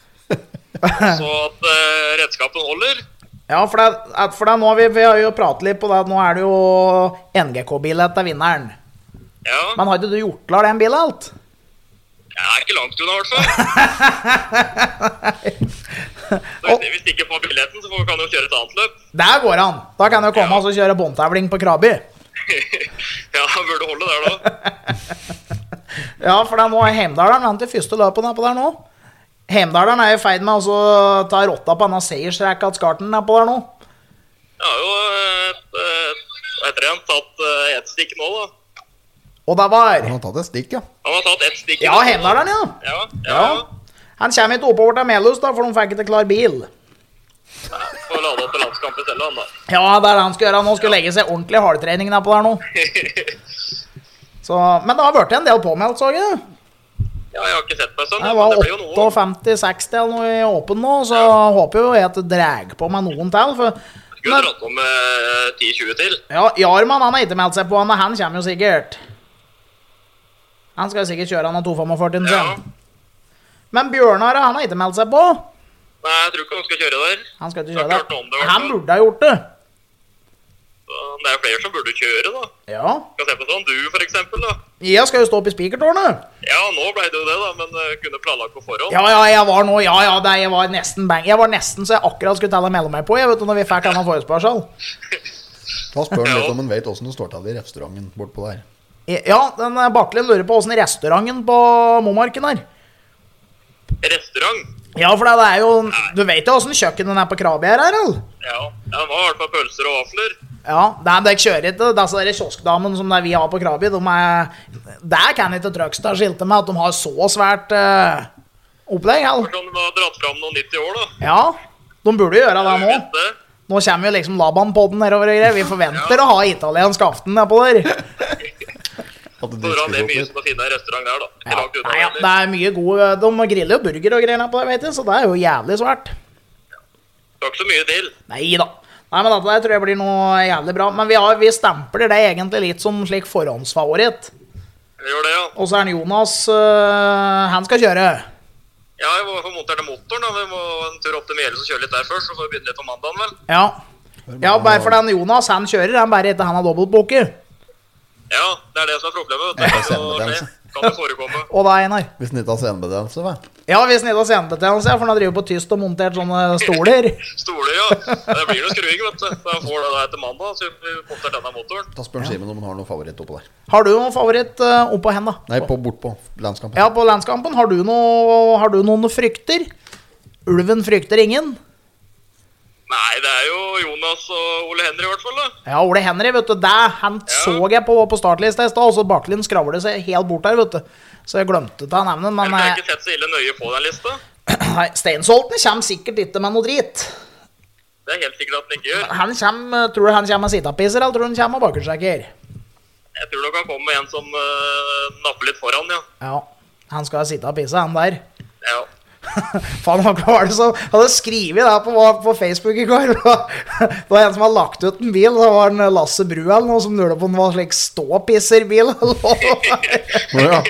Så at uh, redskapen holder. Ja, for det, at- for det nå har vi, vi har jo pratet litt på det, at nå er det jo N G K-bilet til vinneren. Ja. Men har ikke du gjort klar den bilen alt? Jeg er ikke langt unna, i hvert fall. Så hvis, hvis ikke får billetten, så får- kan du kjøre et annet løp. Der går han. Da kan du komme Ja. og så kjøre båndtavling på Krabi. Ja, burde holde der da. Ja, for det er nå Heimdaleren vant til første løpet nedpå der nå. Heimdaleren er i ferd med å så ta rotta på denne seiersrekka at skarten nedpå der nå. Jeg har jo et, et, hva heter det, tatt uh, ett stikk nå da. Og det var Han har tatt et stikk, ja. Han har tatt ett stikk. Ja, Heimdaleren, ja. Ja, ja. Ja. Han kommer ikke oppover til Melhus da, for de fikk ikke klar bil. Får lade opp til landskamp i stedet, han da. Ja, det er det han skal gjøre. Nå skal legge seg ordentlig hardtrening nedpå der nå. Så, men det har vært en del påmeldt, så jeg. Ja, jeg har ikke sett meg sånn, Det men var det blir jo noe. femti seksti eller noe i åpen nå, så håper jo jeg at det drar på meg noen til. For, Skulle men, dratt om med ti tjue til. ja, Jarman han har ikke meldt seg på, men han kommer jo sikkert. Han skal sikkert kjøre han av to førtifem sin. Ja. Men Bjørnar han har ikke meldt seg på. Nei, jeg tror ikke han skal kjøre der. Han skal ikke Jeg har kjøre ikke hørt noe om det, i det. hvert Han fall. burde ha gjort det. Så det er flere som burde kjøre da. Ja. Skal se på sånn, du for eksempel da. Jeg skal jo stå opp i spikertårnet. Ja, nå ble det jo det da, men uh, kunne planlagt på forhånd. Ja, ja, jeg var nå, ja, ja, det, jeg var nesten bang. Jeg var nesten så jeg akkurat skulle telle melde meg på, jeg vet du, når vi fikk denne forespørsel. Da spør han litt Ja. om han vet hvordan det står til i restauranten bort på der. Ja, den eh, Baklin lurer på hvordan restauranten på Momarken er. Restaurant. Ja, for det er jo, du vet jo hvordan kjøkkenet er på Krabi her, eller? Ja, ja, det var i hvert fall pølser og vafler. Ja, det er, det kjører ikke, disse der kioskdamen som det vi har på Krabi, de er, der kan ikke Trøgstad skilte med at de har så svært uh, opplegg, eller? Kan du ha dratt fram noen nitti år da? Ja, de burde gjøre det nå. Vet det. Nå kommer jo liksom Laban-podden nedover og greier. Vi forventer å ha italiensk aften der på der. Hadde Så drar det disket mye opp som å finne en restaurant der da. Ikke Ja, langt unna nei, ja, heller. det er mye gode, de griller jo burger og greier her på det, vet du, så det er jo jævlig svært. Det var ikke så mye til. Neida. Nei, men dette der tror jeg blir noe jævlig bra. Men vi, har, vi stempler det egentlig litt som slik forhåndsfavoritt. Vi gjør det, ja. Og så er det Jonas, øh, han skal kjøre. Ja, jeg må få montert den motoren da. Vi må en tur opp til Mieles og kjøre litt der først, så får vi begynne litt på mandagen vel. Ja. Ja, bare for den Jonas, han kjører, han bare ikke han har dobbeltboket. Ja, det er det som er problemet, vet Ja, du. det er Så senebetennelse. det kan det forekomme. Og det er Einar. Hvis han ikke har senebetennelse, hva? Ja, vi snidde oss senebetennelse, for han har drivet på tyst og montert sånne stoler. Stoler, ja. Det blir noe skruing, vet du. Så jeg får det der etter mandag, så vi monter denne motoren. Da spør Simen om han har noen favoritt oppå der. Har du noen favoritt øh, oppå hen da? Nei, på, bort på landskampen. Ja, på landskampen, har du, noe, har du noen frykter? Ulven frykter ingen. Nei, det er jo Jonas og Ole Henry i hvert fall da. Ja, Ole Henry, vet du, det han så jeg på, på startlista i sted, og så Baklin skravler seg helt bort der, vet du. Så jeg glemte til å nevne, men Jeg har eh, ikke sett så ille nøye på den lista. nei, Steinsholten kommer sikkert ikke med noe drit. Det er helt sikkert at den ikke gjør. Han kommer, tror du han kommer med sittapisser, eller tror du han kommer med bakersjekker? Jeg tror nok han kommer med en som uh, napper litt foran, ja. Ja, han skal sitte og pisse, han der. Ja. Faen, hva var det som hadde skrivet det på, på Facebook i går? Det var en som hadde lagt ut en bil, da var det Lasse Bru eller noe som lurte på om det var slik ståpisserbil eller noe. Ja.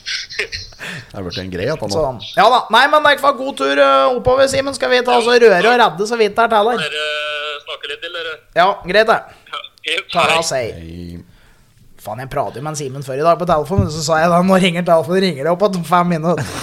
Det har vært en grei at han Så, har. ja da, nei, men det er ikke for god tur uh, oppover, Simen. Skal vi ta oss og røre og redde så vidt der til her? Dere uh, snakker litt til, dere. Ja, greit det. Ja, helt Tar av hei. seg. Nei. Faen, jeg prater jo med en Simen før i dag på telefonen, så sa jeg da, nå ringer telefonen, ringer det opp at om fem minutter.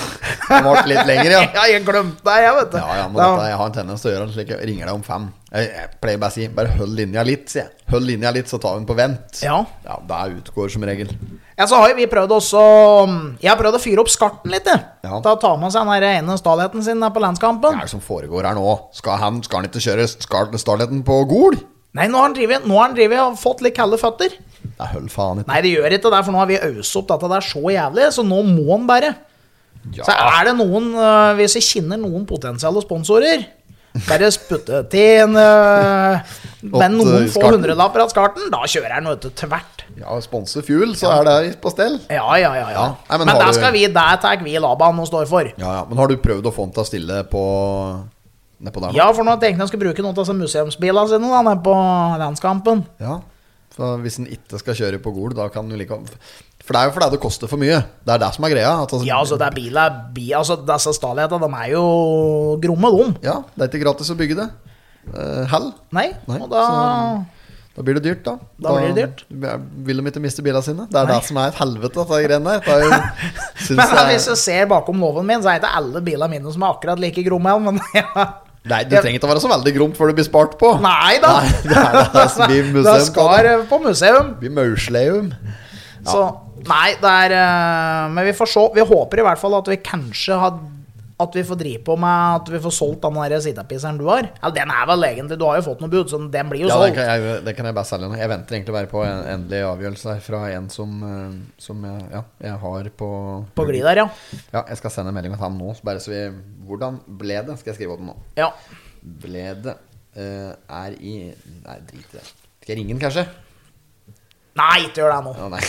Det ble litt lenger, ja. Ja, jeg glemte det, jeg, vet du. Ja, ja, men dette, jeg har en tendens til å gjøre det slik. Jeg ringer deg om fem. Jeg, jeg pleier bare å si, bare hold linja litt, sier jeg. Hold linja litt, så tar vi den på vent. Ja. Ja, det utgår som regel. Ja, så har jo vi prøvd også. Jeg har prøvd å fyre opp skarten litt, jeg. Ja. Da tar man seg den der ene stallheten sin der på landskampen. Hva er det som foregår her nå? Skal han, skal han ikke kjøre Starleten på Gol? Nei, nå har han drivet, nå har han drivet og fått litt kalde føtter. Det er høll faen ikke. Nei, det gjør ikke det, for nå har vi øst opp dette der så jævlig, så nå må han bare. Ja. Så er det noen, øh, hvis vi kjenner noen potensielle sponsorer, bare sputte til en, øh, men noen i få skarten. hundrelapper av skarten, da kjører han noe til tvert. Ja, sponse fuel, så er det på stell. Ja, ja, ja, ja. Ja. Nei, men men har der du- skal vi, der tar vi laban og står for. Ja, ja, men har du prøvd å få han til å stille på nedpå der nå? Ja, for nå tenkte jeg han skulle bruke noen av disse museumsbilene sine da, nede på landskampen. Ja, for hvis han ikke skal kjøre på Gol, da kan han jo like For det er jo fordi det koster for mye. Det er det som er greia. At altså, Ja, altså, det er biler, bi, altså, disse stallheter, de er jo gromme, de. Ja, det er ikke gratis å bygge det. Uh, Hell. Nei, Nei, og da... Da blir det dyrt, da. Da blir det dyrt. Vil de ikke miste bilene sine? Det er det som er et helvete, dette greiene der. Det er jo, synes Men jeg, hvis du ser bakom loven min, så er ikke alle bilene mine som er akkurat like gromme, men ja. Nei, du trenger ikke å være så veldig gromt før du blir spart på. Nei da. Nei, det er det som blir museum Det på skal det. på museum. Det blir mausleum. Så, nei, det er øh, men vi får se. Vi håper i hvert fall at vi kanskje har At vi får drive på med At vi får solgt den der sittepisseren du har. Eller den er vel egentlig, du har jo fått noe bud, så den blir jo Ja, det solgt. kan, jeg, det kan jeg bare selge nå. Jeg venter egentlig bare på en endelig avgjørelse her fra en som, eh, som jeg, ja, jeg har på På glid der, ja. Ja, jeg skal sende en melding til han nå, bare så vi Hvordan ble det? Skal jeg skrive opp den nå? Ja. Ble det eh, er i Nei, drit i det. Skal jeg ringe den, kanskje? Nei, ikke gjør det nå. Å, nei.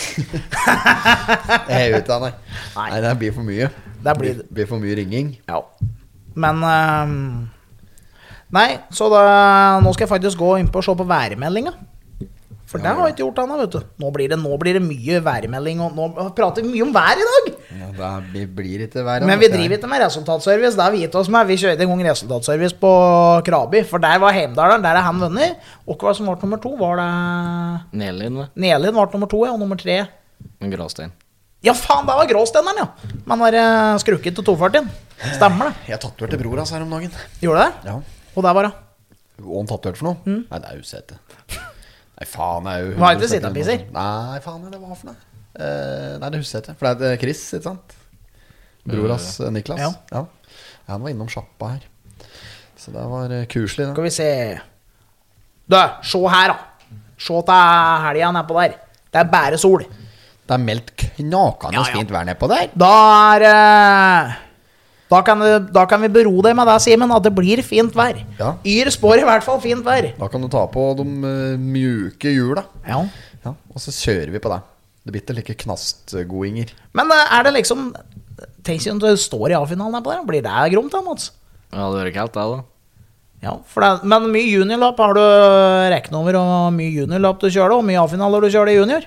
Jeg er ute av nei. Nei. Nei, det blir for mye. Det blir- blir, blir for mye ringing. Ja. Men øhm, nei, så da, nå skal jeg faktisk gå inn på og se på værmeldinga. For det har jeg ikke gjort ennå, vet du. Nå blir, det, nå blir det mye værmelding, og nå prater vi mye om vær i dag. Ja, det blir- blir ikke verre. Men vi driver ikke med resultatservice. Det har vi gitt oss med. Vi kjørte en gang resultatservice på Krabi, for der var Heimdalen. Der er han vunnet. Og hva som ble nummer to? Var det Nelin, vet Nelin ble nummer to, ja, og nummer tre. du. Gråstein. Ja, faen, det var Gråstenderen, ja. Man har uh, skrukket til to førti. Stemmer det? Jeg tatoverte bror hans her om dagen. Gjorde det? Ja. Og der var det. Og han tatoverte for noe? Mm. Nei, det er usete. Nei, faen, det er jo Var det ikke sittepisser? Nei, faen, det var for noe. Eh, nei, det husker jeg ikke. For det er Chris, ikke sant? Bror hans, eh, Niklas. Ja. Ja. Ja, han var innom sjappa her. Så det var eh, kuselig. Da. Skal vi se. Du, se her, da. Se til helga nedpå der. Det er bare sol. Det er meldt knakende Ja, ja. fint vær nedpå der. Da er eh, da, kan vi, da kan vi bero deg med det, Simen, at det blir fint vær. Ja. Yr spår i hvert fall fint vær. Da kan du ta på de eh, mjuke hjula. Ja. Ja, og så kjører vi på det. Det blir ikke like knastgodinger. Men eh, er det liksom Tenk om det står i A-finalen nedpå der. Blir det gromt, da, Mats? Ja, det hadde vært kaldt, det, da. Ja, for det, men mye juniorløp har du reknet over, og mye juniorløp du kjører, og mye A-finaler du kjører i junior.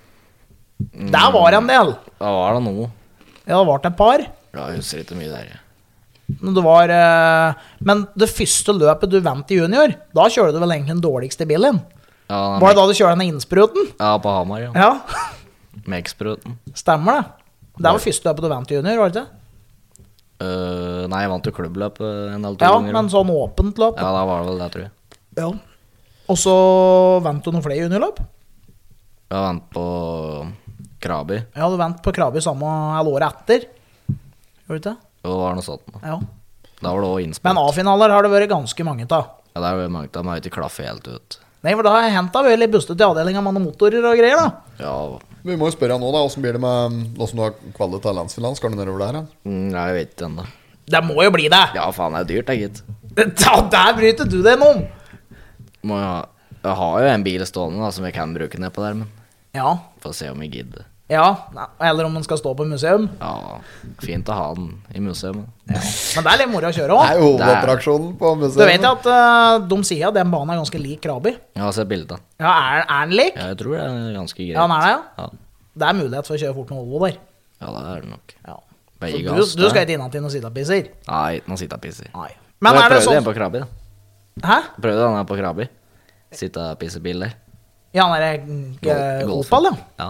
Der var en del. Da var det noe. Ja, det var et par. Ja, jeg husker ikke mye der. Ja. Men det var eh, Men det første løpet du vant i junior, da kjørte du vel egentlig den dårligste bilen? Ja, Var det da du kjørte den innspruten? Ja, på Hamar, ja. Ja, Mekspruten. stemmer det. Det var første løpet du vant i junior, var det ikke? Uh, nei, jeg vant jo klubbløp eh, en eller to Ja, ganger. men sånn åpent løp. Ja, da var det vel det, tror jeg. Ja. Og så vant du noen flere juniorløp? Jeg vant på Krabi. Ja, du vant på Krabi samme eller året etter. Gjorde du ikke? Og det var noe sånt. Da, Ja. da var det også innspilt. Men A-finaler har det vært ganske mange av. Ja, det er jo mange av dem har ikke klaffet helt ut. Nei, for da har jeg hentet vel litt bustet til avdelingen med noen motorer og greier, da. Ja, Vi må jo spørre han nå, da. Hvordan blir det med Hvordan du har kvalet til landsfinalen? Skal du nedover der, da? mm, jeg vet ikke ennå. Det må jo bli det. Ja, faen, det er dyrt, jeg, gitt. Da, der bryter du deg om. Må jo ha- Jeg har jo en bil stående da, som jeg kan bruke nedpå der, men Ja. får se om jeg gidder. Ja, nei, eller om den skal stå på museum. Ja, fint å ha den i museet. Men. Men det er litt moro å kjøre Det er òg. jo hovedattraksjonen på museet. Du vet jo at uh, de sier at den banen er ganske lik Krabi. Jeg har sett bildet. Ja, er, er den lik? Ja, jeg tror det er ganske greit. Ja, den er det, ja. Ja, Det er mulighet for å kjøre fort med Volvo der. ja det er det nok. Ja. Bare Så gi du, gass, du da. skal ikke innan til noen sidepisser? Nei, nå sitter jeg og pisser. Nei. Men jeg er det prøvde en sånn på Krabi, da. Hæ? Prøvde den her på Krabi. Sitte og pisse bil der. Ja, den der Gol- uh, golfball, ja. Ja,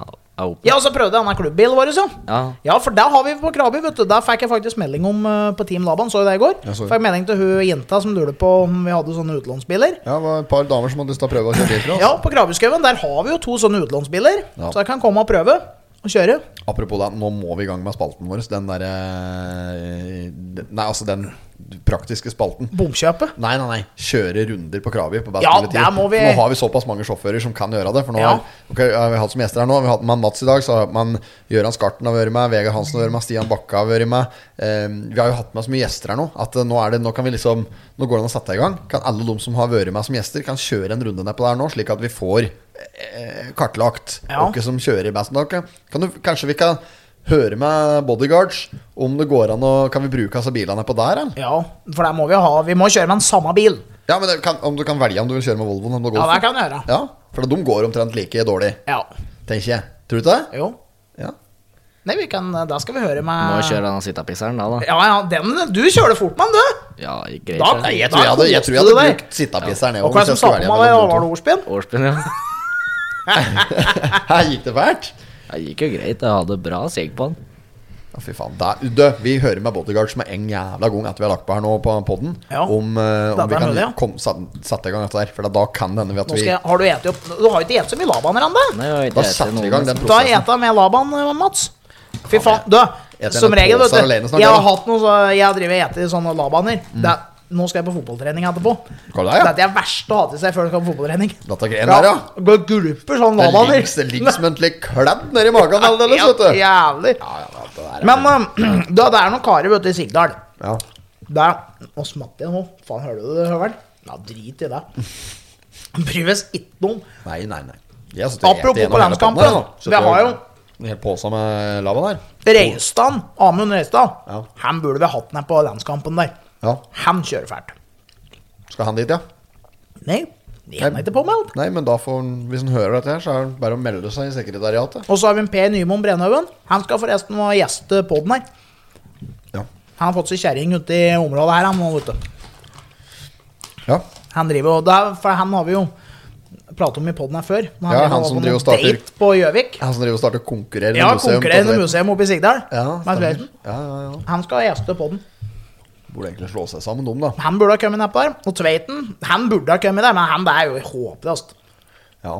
er oppe. Ja, og så prøvde jeg denne klubbbilen vår, så. Ja. Ja, for det har vi på Krabi, vet du. Der fikk jeg faktisk melding om uh, på Team Laban, så jeg det i går. Jeg så det. Fikk melding til hun jenta som lurer på om vi hadde sånne utlånsbiler. Ja, det var et par damer som hadde lyst til å prøve å kjøre bil fra oss. Ja, på Krabiskauen, der har vi jo to sånne utlånsbiler. Ja. Så jeg kan komme og prøve å kjøre. Apropos det, nå må vi i gang med spalten vår. Den der eh, Nei, altså den praktiske spalten. Bomkjøpet. Nei, nei, nei. Kjøre runder på Krabi på best Ja, mulig tid. der må vi- For nå har vi såpass mange sjåfører som kan gjøre det. For nå Ja. har, ok, ja, vi har hatt som gjester her nå. Vi har hatt med Mats i dag. Så har man Gøran Skarten har vært med, Vegard Hansen har vært med, Stian Bakka har vært med. Eh, vi har jo hatt med så mye gjester her nå at eh, nå, er det, nå kan vi liksom Nå går det an å sette i gang. Kan alle de som har vært med som gjester, kan kjøre en runde ned på der nå, slik at vi får eh, kartlagt Ja. hvem som kjører best. Da kan, kan du, kanskje vi kan høre med bodyguards om det går an å Kan vi bruke altså bilene på der, eller? Ja, for der må vi ha Vi må kjøre med den samme bil. Ja, men det kan, om du kan velge om du vil kjøre med Volvoen eller Ja, Golfen. det kan vi gjøre. Ja, for de går omtrent like dårlig, Ja. tenker jeg. Tror du ikke det? Jo. Ja. Nei, vi kan Da skal vi høre med Må kjøre den sittapisseren da, da. Ja, ja, den Du kjører fort med den, du. Ja, greit. Da- det. Nei, jeg Da tror jeg hadde, jeg tror jeg koste hadde du deg. brukt sittapisseren. jeg Og også, hva er hvis det jeg som skulle sa på velge meg? mellom de Var to. det ordspinn? Årspinn, ja. Her gikk det fælt. Det gikk jo greit. Jeg hadde bra seg på den. Ja, fy faen. Da, du, vi hører med bodyguards med en jævla gang etter vi har lagt på her nå på podden, Ja. om, eh, om Dette vi er kan mulig, ja. kom, sette, sette i gang dette der. For da kan det hende vi at Nå vi skal jeg, har du etet opp Du har jo ikke etet så mye Labaner ennå. Nei, jeg har ikke Da spist setter vi i noen, gang den nesten. Da prosessen. eta med Laban, eh, Mats. Fy faen. Du, eter som en regel, vet påse du. alene snart, Jeg har ja. hatt noe så Jeg har drevet etter sånne Labaner. Det er- Nå skal jeg på fotballtrening etterpå. Skal du det, ja? Dette er det verste å ha til seg før du skal på fotballtrening. Dette greien der, ja. Går grupper sånn Det Labaner. ligger, det ligger som en slik kledd nedi magen aldeles, vet du. Ja, jævlig. Ja, ja, det der er- Men uh, da, det er noen karer, vet du, i Sigdal. ja. Der Nå smatt jeg nå. Faen, hører du det, Høveren? Ja, drit i det. Bryves ikke noe. Nei, nei, nei. Jeg synes det er Apropos helt på gjennom hele landskampen, podden her, da. Så vi har jo en hel påse med lava der. Reistad, Amund Reistad. Ja. Han burde vi hatt ned på landskampen der. Ja. Han kjører fælt. Skal han dit, ja? Nei, han er ikke påmeldt. Nei, men da får han, hvis han hører dette her, så er det bare å melde seg i sekretariatet. Og så har vi en Per Nymoen Brennhaugen. Han skal forresten være gjeste på den her. Ja. Han har fått seg kjerring ute i området her, han nå, vet du. Ja. Han driver jo der, for han har vi jo pratet om i podden her før. Når Ja, drev han og var som på driver noen og starter- date på Gjøvik. Han som driver og starter konkurrerende Ja, museum. på konkurrerende Tveiten. museum oppe i Sigdal. Ja, Med stemmer. Tveiten. ja, ja, ja. Han skal ha gjeste på den. Burde egentlig slå seg sammen, de, da. Han burde ha kommet ned på der. Og Tveiten, han burde ha kommet der, men han det er jo håpløst. Ja.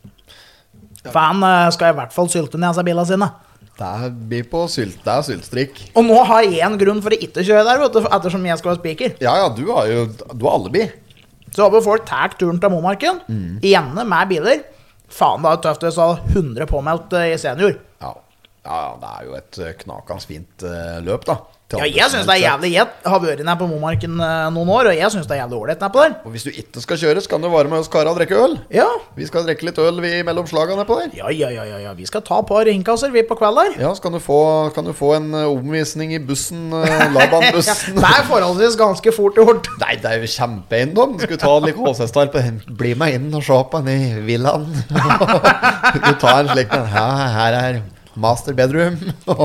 For han eh, skal i hvert fall sylte ned seg bilene sine. Det blir på sylt, det er syltstrikk. Og nå har jeg en grunn for å ikke kjøre der, vet du, ettersom jeg skal være speaker. Ja, ja, du har jo Du har alibi. Så har folk tatt turen til Momarken, Mm. igjen med biler. Faen, det er tøft hvis du har hundre påmeldt eh, i senior. Ja. Ja, ja, det er jo et eh, knakende fint eh, løp, da. Til Ja, alle jeg som syns det er helst. jævlig gjett. Har vært nede på Momarken eh, noen år, og jeg syns det er jævlig ålreit nedpå der. Og hvis du ikke skal kjøre, så kan du være med oss karer og drikke øl. Ja. Vi skal drikke litt øl vi mellom slagene nedpå der. Ja, ja, ja, ja, ja. Vi skal ta et par innkasser, vi, på kveld der. Ja, så kan du få, kan du få en eh, omvisning i bussen, uh, Laban-bussen. Det er forholdsvis ganske fort gjort. Nei, det er jo kjempeeiendom. Skal vi ta litt H C-star på Bli med inn og se på den i villaen. Du tar en slik en. Ja, her er master bedroom.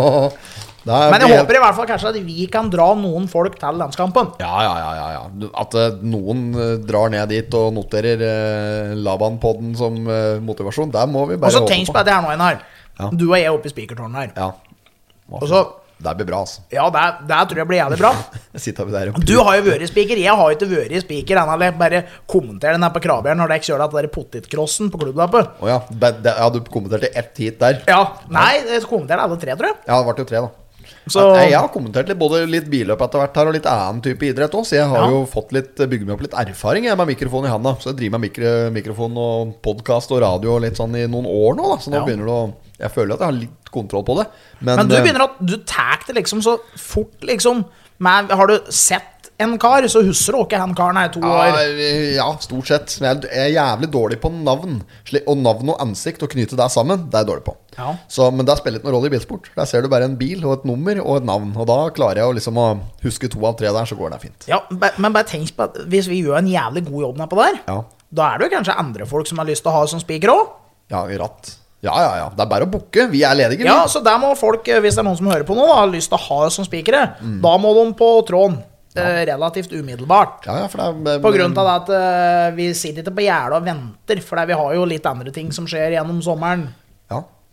Da Men jeg blir- håper i hvert fall kanskje at vi kan dra noen folk til landskampen. Ja, ja, ja, ja, ja. Du- At eh, noen eh, drar ned dit og noterer uh, Laban-podden som eh, motivasjon, der må vi Og bare så håpe tenk på. på det her nå, Einar. Ja. Du og jeg oppe i spikertårnet her. Ja. Og så, Det blir bra, altså. ja, det, det tror jeg blir jævlig bra. Sitter vi der og Du har jo vært spiker, jeg har jo ikke vært spiker ennå. Eller bare kommenter den her på Krabjern når dere kjører den der potetcrossen på klubbløpet. Å ja. Det, det, ja, du kommenterte ett hit der. Ja, nei, jeg kommenterte alle tre, tror jeg. Ja, det ble jo tre, da. Så, Nei, jeg har kommentert litt, både litt billøp etter hvert her og litt annen type idrett også. Så jeg har Ja. jo fått litt, bygd meg opp litt erfaring jeg, med mikrofon i handa. Så jeg driver med mikro, mikrofon og podkast og radio og litt sånn i noen år nå, da. Så nå Ja. begynner det å Jeg føler at jeg har litt kontroll på det. Men, men du eh, begynner at du tar det liksom så fort, liksom. Men har du sett en kar, så husker du ikke han karen er i to år. Ja, ja, stort sett. Men jeg er jævlig dårlig på navn. Sli- Og navn og ansikt, å knyte det sammen, det er jeg dårlig på. Ja. Så, men det spiller ikke noen rolle i bilsport. Der ser du bare en bil og et nummer og et navn. Og da klarer jeg å liksom å huske to av tre der, så går det fint. Ja, ba- men bare tenk på at hvis vi gjør en jævlig god jobb nedpå der, Ja, da er det jo kanskje andre folk som har lyst til å ha som spiker òg. ja i ratt. Ja, ja, ja. Det er bare å booke. Vi er ledige, vi. Ja, så der må folk, eh, hvis det er noen som hører på nå, da, har lyst til å ha som spikere, da må de på tråden. Eh, relativt umiddelbart. Ja, ja, for det er På grunn av at eh, vi sitter ikke på gjerdet og venter, for vi har jo litt andre ting som skjer gjennom sommeren. Ja.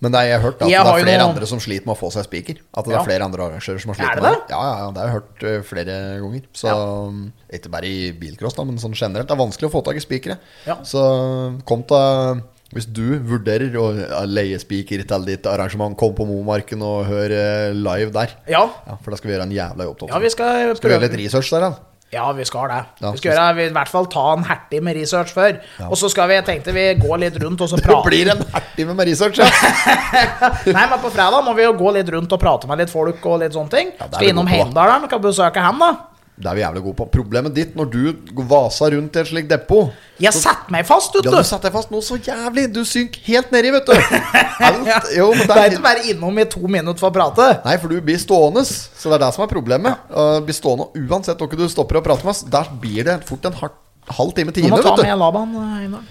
Men det er, jeg har hørt at Jeg det har er jo flere noe- andre som sliter med å få seg speaker. At det Ja. er flere andre arrangører som har slitt Er det med det? Ja, ja, ja, det har jeg hørt uh, flere ganger. Så um, ikke bare i bilcross, da, men sånn generelt. Det er vanskelig å få tak i spikere. Ja. Så kom til hvis du vurderer å uh, leie spiker til ditt arrangement, kom på Momarken og hør uh, live der. Ja, Ja, For da skal vi gjøre en jævla jobb. ja vi skal Skal vi gjøre prøve. litt research der, da? Ja, vi skal det. Ja, vi skal gjøre, vi, i hvert fall ta en hertig med research før. Og så skal vi, jeg tenkte vi gå litt rundt og så Det prate. blir en hertime med research, ja. Nei, men på fredag må vi jo gå litt rundt og prate med litt folk og litt sånne ting. Ja, det er Skal vi innom gode på. Heimdalen, kan besøke han da. Det er vi jævlig gode på. Problemet ditt når du vaser rundt i et slikt depot Jeg setter meg fast, vet Ja, du. du satte deg fast noe så jævlig. Du synker helt nedi, vet du. Alt, jo, men Det det er er ikke bare innom i to minutter for å prate. Nei, for du blir stående. Så det er det som er problemet. Uh, blir stående Uansett hva du stopper å prate med oss, der blir det fort en hard, halv time Du time, må ta vet du. med Laban, eh, Heimdalen.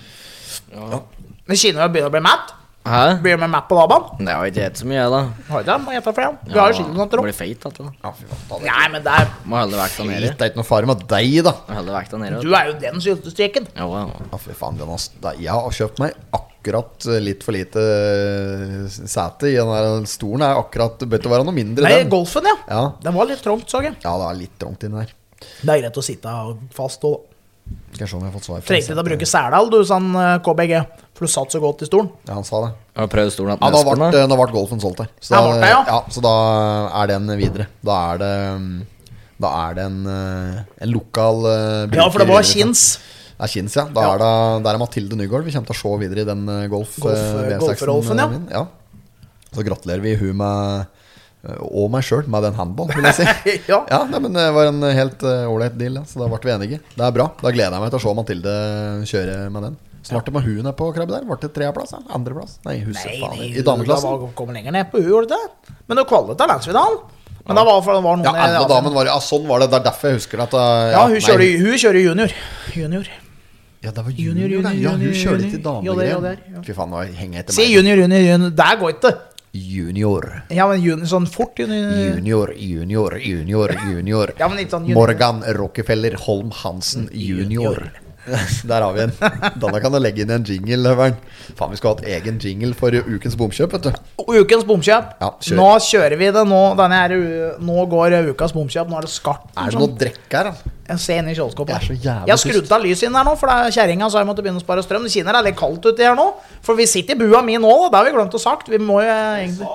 Men kjenner du begynner å bli matt? Hæ? Blir du med matt på Laban? Det har ikke helt så mye, da. Har du det? Må jeg ta flere? Du har jo skinnkonter opp. Blir feit, vet du. Ja, fy faen, ta det. Nei, men det er, Må holde vekta nede. Det er ikke noe fare med deg, da. Må holde vekta nede. du vet er jo den syltestrikken. du. Jo, jo. Ja, fy faen, Jonas. Det er- Jeg har kjøpt meg akkurat uh, litt for lite uh, sete i den der stolen. Er akkurat, det bør ikke være noe mindre Nei, den. golfen, ja. Ja. Den var litt trångt, så jeg. Ja, det er litt trangt inni der. Det er greit å sitte fast og Skal jeg se om jeg har fått svar. fra trengte ikke å sete. bruke Særdal, du, sånn eh, K B G. For du satt så godt i stolen. Ja, han sa det. Har du prøvd stolen Ja, til da Espen, ble, da? da ble golfen solgt her. Så Ja, da, ble det, ja. ja, så da er den videre. Da er det um, Da er det en, uh, en lokal uh, Ja, for det var bruker- Kins. Det er Kins, ja. Da Ja. er det, der er Mathilde Nygaard. Vi kommer til å se videre i den uh, golf, Golf- uh, V seks-en golferolfen, ja. min. Ja. Så gratulerer vi hun med uh, og meg sjøl med den handball, vil jeg si. Ja. Ja, nei, men Det var en helt ålreit uh, deal, ja. Så da ble vi enige. Det er bra. Da gleder jeg meg til å se Mathilde kjøre med den. Snart med hun er på krabbe der. Ble det tredjeplass? Ja? Andreplass? Nei, huset Nei, faen. nei, I dameklassen. Da var- kommer lenger ned på hun, gjorde det ikke? Men du kvalet til landsvidalen. Men da var for det var noen Ja, i- andre damen var Ja, sånn var det. Det er derfor jeg husker at uh, Ja, hun nei. kjører, hun kjører junior. Junior. Ja, det var Junior, junior, junior, ja. Hun junior, kjører ikke junior. Ja, det- ja, damegren. det er, ja. Fy faen, nå henger jeg etter Si meg. junior, junior, junior. Der går ikke. Junior. Ja, men junior, sånn fort junior. Junior, junior, junior, junior. Ja, men ikke sånn junior. Morgan Rockefeller Holm Hansen junior. Der har vi en. Denne kan du legge inn i en jingle. Løveren. Faen, vi skulle hatt egen jingle for ukens bomkjøp, vet du. Ukens bomkjøp. Ja, kjør. Nå kjører vi det. Nå, denne er, u- nå går ukas bomkjøp. Nå er det skarpt. Er det noe drekk her, da? Jeg ser inn i kjøleskapet. Det er så jævlig Jeg har skrudd av lyset inn her nå, for det er kjerringa sa jeg måtte begynne å spare strøm. Det kjenner det er litt kaldt uti her nå. For vi sitter i bua mi nå, da. Det har vi glemt å sagt. Vi må jo egentlig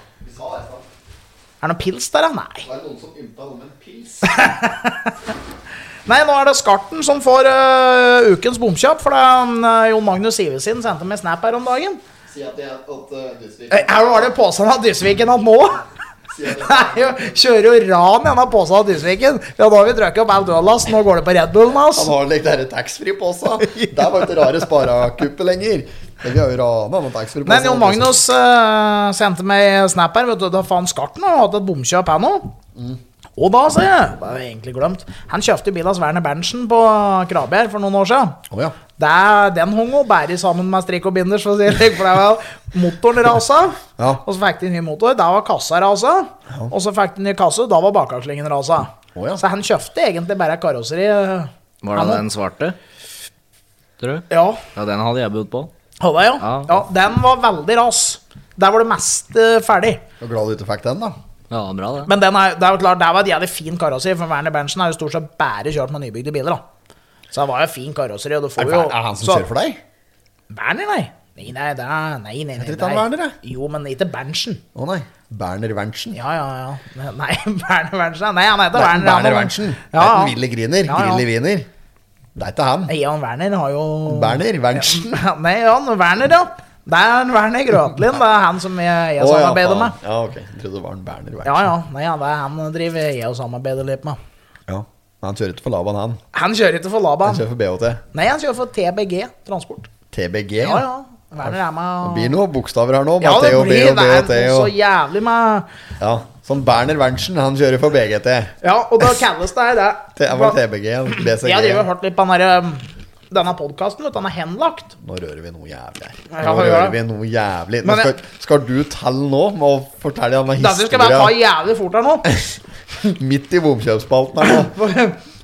Er det noe pils der, da? Nei. Det er noen som ymta om en pils. Nei, nå er det Skarten som får øh, ukens bomkjøp. For det er øh, Jon Magnus Ivesin sendte meg snap her om dagen. Si at jeg at uh, Dysvik Eh, Her var det påstand av Dysviken at nå Nei, jo, kjører jo ran i denne påstand av Dysviken. Ja, da har vi drukket opp all dødlast. Nå går det på Red Bullen, ass. Han har litt der taxfree på seg. Det var ikke rare sparakuppet lenger. Men vi har jo rana noen taxfree på Men Jon Magnus øh, sendte meg snap her. Vet du, da faen Skarten har hatt et bomkjøp her nå. Og da, sier jeg, det har jeg egentlig glemt. Han kjøpte bil av Sverner Berntsen på Krabjær for noen år siden. Å ja. Det er, den hong og bærer sammen med strikk og binders, for å si det slik, for det var motoren rasa. Ja. Og så fikk de en ny motor. Da var kassa rasa. Og så fikk de en ny kasse. Da var bakhjulslingen rasa. Å ja. Så han kjøpte egentlig bare karosseri. øh, Var han det også. den svarte? Tror du? Ja. Ja, den hadde jeg bodd på. Hadde jeg, ja. Ja. ja. Den var veldig ras. Der var det meste ferdig. Jeg er glad du ikke fikk den, da. Ja, bra det. Men den er, det er jo klart, det var et jævlig fin karosseri, for Werner Berntsen har jo stort sett bare kjørt med nybygde biler, da. Så det var jo fin karosseri, og du Er, får jo... er han som så- kjører for deg? Werner, nei. Nei, nei, det er, nei, nei, nei. Heter ikke han nei. Werner, da? Jo, men ikke Berntsen. Å nei. Berner Berntsen. Ja, ja, ja. Nei, Werner Berntsen. Nei, han heter Ber- Werner. Berner han- Berntsen. Ja, Det er ja. en Ville Griner. Ja, ja. Grilli Wiener. Det er ikke han. Nei, Jan Werner har jo... Berner Berntsen. Nei, Jan Werner, ja. Det er Werner Grøtlin, det er han som jeg, jeg Å, ja, samarbeider faen. med. Ja, ok. Jeg trodde det var en Berner Berntsen. Ja, ja. Nei, ja, det er han driver jeg og samarbeider litt med. Ja. Men han kjører ikke for Laban, han. Han kjører ikke for Laban. Han kjører for B H T. Nei, han kjører for T B G Transport. T B G. Ja, ja. Werner er med. Det blir noen bokstaver her nå. Ja, det Matteo, B blir og B og T. det er så Og... jævlig med... Ja. Sånn Berner Berntsen, han kjører for B G T. Ja, og da kalles det det. Det var T B G, B C G. Jeg driver og hørt litt på den der, um, denne podcasten, vet du, den er henlagt. Nå rører vi noe jævlig her. Ja, Nå hva gjør rører det? vi noe jævlig. Nå Men skal, skal du telle nå med å fortelle denne Dette skal bare ta historien jævlig fort her nå. midt i bomkjøpsspalten her nå.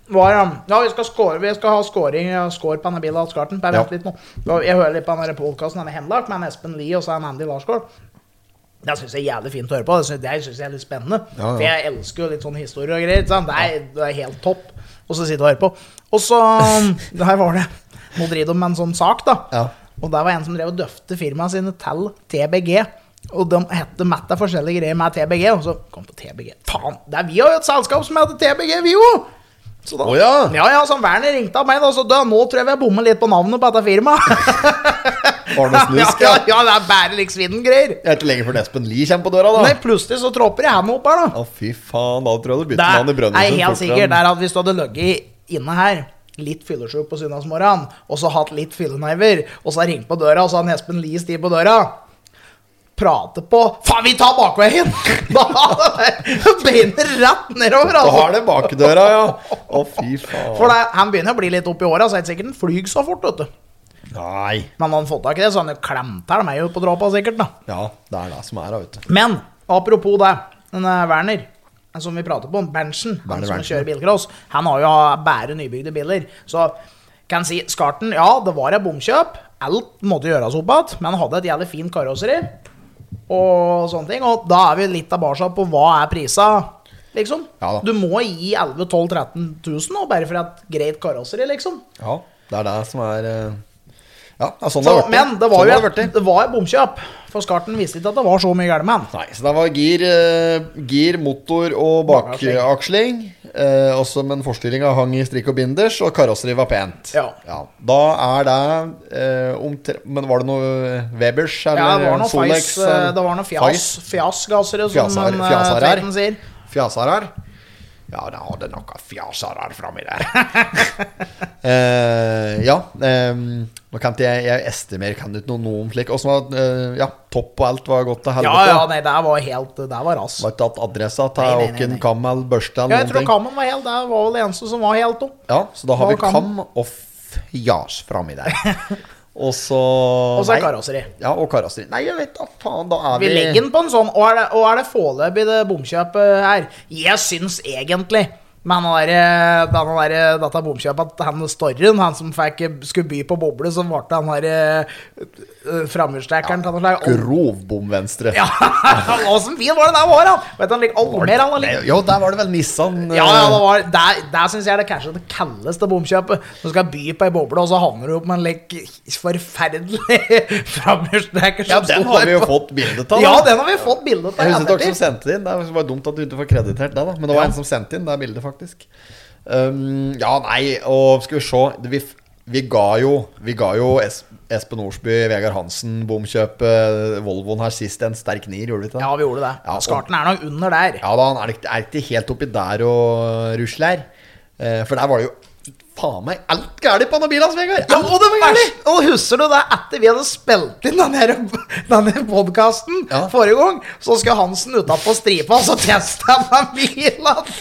var Ja, vi skal score, vi skal ha scoring Score på denne bilen av skarten. Bare vent Ja. litt nå. Jeg hører litt på denne podcasten denne henlagt med Espen Lie og så er Andy Larsgaard. Det synes jeg er jævlig fint å høre på. Det synes, det synes jeg er litt spennende. Ja, ja. For jeg elsker jo litt sånn historie og greier. Sant? Det, er, det er helt topp. Og så sitte og høre på. Og så Der var det Nå driver de med en sånn sak, da. Ja. Og der var en som drev og døfte firmaet sine til T B G. Og de hette matt av forskjellige greier med T B G. Og så kom det T B G. Faen, det er vi har jo et selskap som heter T B G, vi jo! Så da, Å, ja. ja, ja, så Werner ringte av meg da, så da, nå tror jeg vi har bommet litt på navnet på dette firmaet. Arne Snusk, ja, ja. ja, det er bare liksom Sweden-greier. Jeg er ikke lenge før Espen Lie kommer på døra, da. Nei, plutselig så tropper jeg henne opp her, da. Å, fy faen, da tror jeg du Det bytter navn i er Brønnøysund. helt sikkert det er at hvis du hadde løgget inne her, litt fyllesjuk på søndagsmorgen, og så hatt litt fyllenerver, og så har ringt på døra, og så har Espen Lie sti på døra, prate på faen, vi tar bakveien! Da har det beiner rett nedover, Da altså. har det bakdøra, ja. Å, fy faen. For det, han begynner å bli litt opp i året, så er det sikkert en flyg så fort, vet du. Nei. Men han har fått tak i det, så han jo klemte meg jo på dråpa sikkert, da. Ja, det er det som er da, vet du. Men, apropos det, denne Werner, som vi prater på, Berntsen, han Werner som Berntsen. kjører bilcross, han har jo bare nybygde biler. Så kan jeg si, Skarten, ja, det var et bomkjøp, alt måtte gjøres opp igjen, men han hadde et jævlig fint karosseri, og sånne ting, og da er vi litt tilbake på hva er prisa, liksom. Ja da. Du må gi elleve, tolv, tretten tusen, og bare for et greit karosseri, liksom. Ja, det er det som er eh, Ja, det er sånn Så, det har vært. men det var sånn jo det har et, vært. det var et bomkjøp, for Skarten visste ikke at det var så mye galt med han. Nei, så det var gir, eh, gir motor og bakaksling. Eh, også med en forstyrringa hang i strikk og binders, og karosseri var pent. Ja. Da er det eh, omtre... Men var det noe Webers? Ja, Eller det var noe Solex, feis, eh, det var noe fjas, Feis? fjasgassere, som Fjasar- en, eh, fjasarer. Tveiten sier. Fjasarar? Ja, det hadde noen fjasarar framme der. eh, ja, eh, nå kan ikke jeg, jeg estimere, kan du ikke noe, noe om slik. Også var, eh, ja, topp og alt var godt til Ja, helvete. ja, nei, det var helt, det var rass. Var ikke tatt adressa Nei, til nei, nei, åkken nei. kam eller børste Ja, eller jeg noen tror ting. kammen var helt, det var vel det eneste som var helt opp. Ja, så da har vi Hva kam? kam og fjas framme der. Og så Og så er nei. karosseri. Ja, og karosseri. Nei, jeg vet da faen, da er Vi vi legger den på en sånn, og er det, og er det foreløpig det bomkjøpet her? Jeg syns egentlig, men han der, denne der, dette bomkjøpet, at han storyen, han som fikk, skulle by på boble, så ble det han der uh, framhjulstrekkeren til noe slag. grov bom venstre. Ja, åssen bil var det der var han? Vet du, han lik Almer, han var lik. Jo, der var det vel Nissan. Ja, ja, det var, der, der synes jeg det kanskje det kaldeste bomkjøpet. Du skal by på en boble, og så havner du opp med en lik forferdelig framhjulstrekker. Ja, som den sto har der vi jo på- fått bildet av. Ja, da. den har vi fått bildet av. Jeg husker dere ettertid. som sendte det inn. Det var dumt at du ikke får kreditert det, da. Men det var Ja. en som sendte inn det bildet, faktisk. Um, ja, nei, og skal vi se det, vi, vi ga jo Vi ga jo es, Espen Orsby, Vegard Hansen, bomkjøpet Volvoen her sist en sterk nier, gjorde vi ikke det? Ja, vi gjorde det. Ja, og- Skarten er nok under der. Ja da, han er ikke, er ikke helt oppi der og rusler. Eh, for der var det jo faen meg alt gærlig på denne bilen, Vegard. Ja, Alt og det var gærlig. gærlig. Og husker du det, etter vi hadde spilt inn denne, denne podcasten Ja. forrige gang, så skulle Hansen utenpå stripa, så testet han med bilen.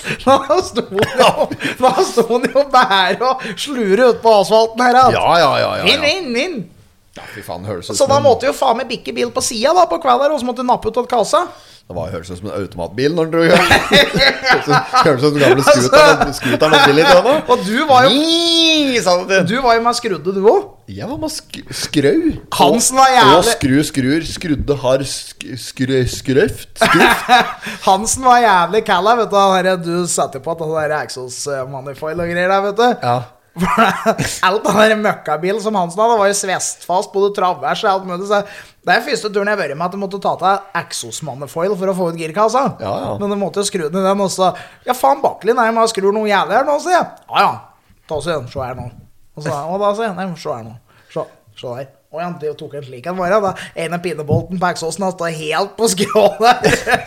Nå sto han jo, nå sto han jo bare og slure ut på asfalten her. Ja, ja, ja, ja, Inn, ja. inn, inn. Ja, fy faen, det høres ut Så da som en, måtte jo faen meg bikke bil på siden da, på kvelden, og så måtte du nappe ut av kassa. det var, høres ut som en automatbil når den dro i gang. Høres ut som den gamle skuteren Skuteren med bil i tønna. Og du var jo, Ni, sa det til. du var jo med skrudde, du også. Jeg var med sk skrau. Hansen var Og jævlig skru, skrur, skrudde, har sk skru, skrøft. Skruft. Hansen var jævlig kall her, vet du. Han der, du satte på at det der Axos manifoil og greier der, vet du. Ja. Alt den der møkkabilen som Hansen hadde, var jo svestfast, både travers og alt mulig. Så det er første turen jeg har vært med at du måtte ta til Axos manifoil for å få ut girkassa. Ja, ja. Men du måtte jo skru den i den også. Ja, faen, baklinn er jo med å skru noe jævlig her nå, sier jeg. Ja, ja. Ta oss igjen, se her nå. Og så, og da sier jeg, nei, se her nå. Se, se der. Og ja, det tok en slik en bare, da. Ene pinnebolten på Axosen har stått helt på skrålet.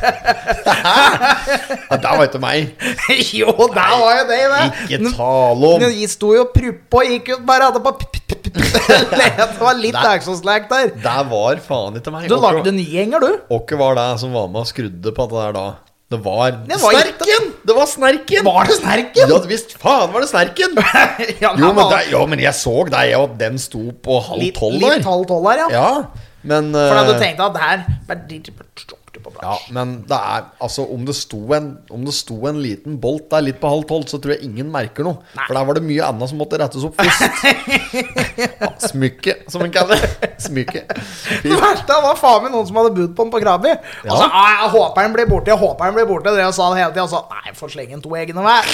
Ja, det var ikke meg. Jo, der var jo det, det. Ikke tale om. Men de sto jo og pruppa og gikk ut bare hadde på det var litt Axos-lek der. Det var faen ikke meg. Du Åkke- lagde nye gjenger, du. Åkke var det som var med og skrudde på det der da. Det var, Det var ikke- Snerken! Det var Snerken! Var det Snerken? Ja, visst faen var det Snerken! Ja, Jo, men, var det, jo, men jeg så deg, og den sto på halv litt, tolv litt der. halv tolv her, ja. Ja, men For da du eh, tenkte at det her borte på Ja, plass. men det er altså om det sto en Om det sto en liten bolt der litt på halv tolv, så tror jeg ingen merker noe. Nei. For der var det mye annet som måtte rettes opp først. Ja, smykke, som en kaller det. Smykke. Fy Det verste var faen meg noen som hadde budt på den på Krabby. Og så, «Ah, jeg håper han blir borte, jeg håper han blir borte. Dere sa det hele tiden, og så, nei, får slenge en to egne hver.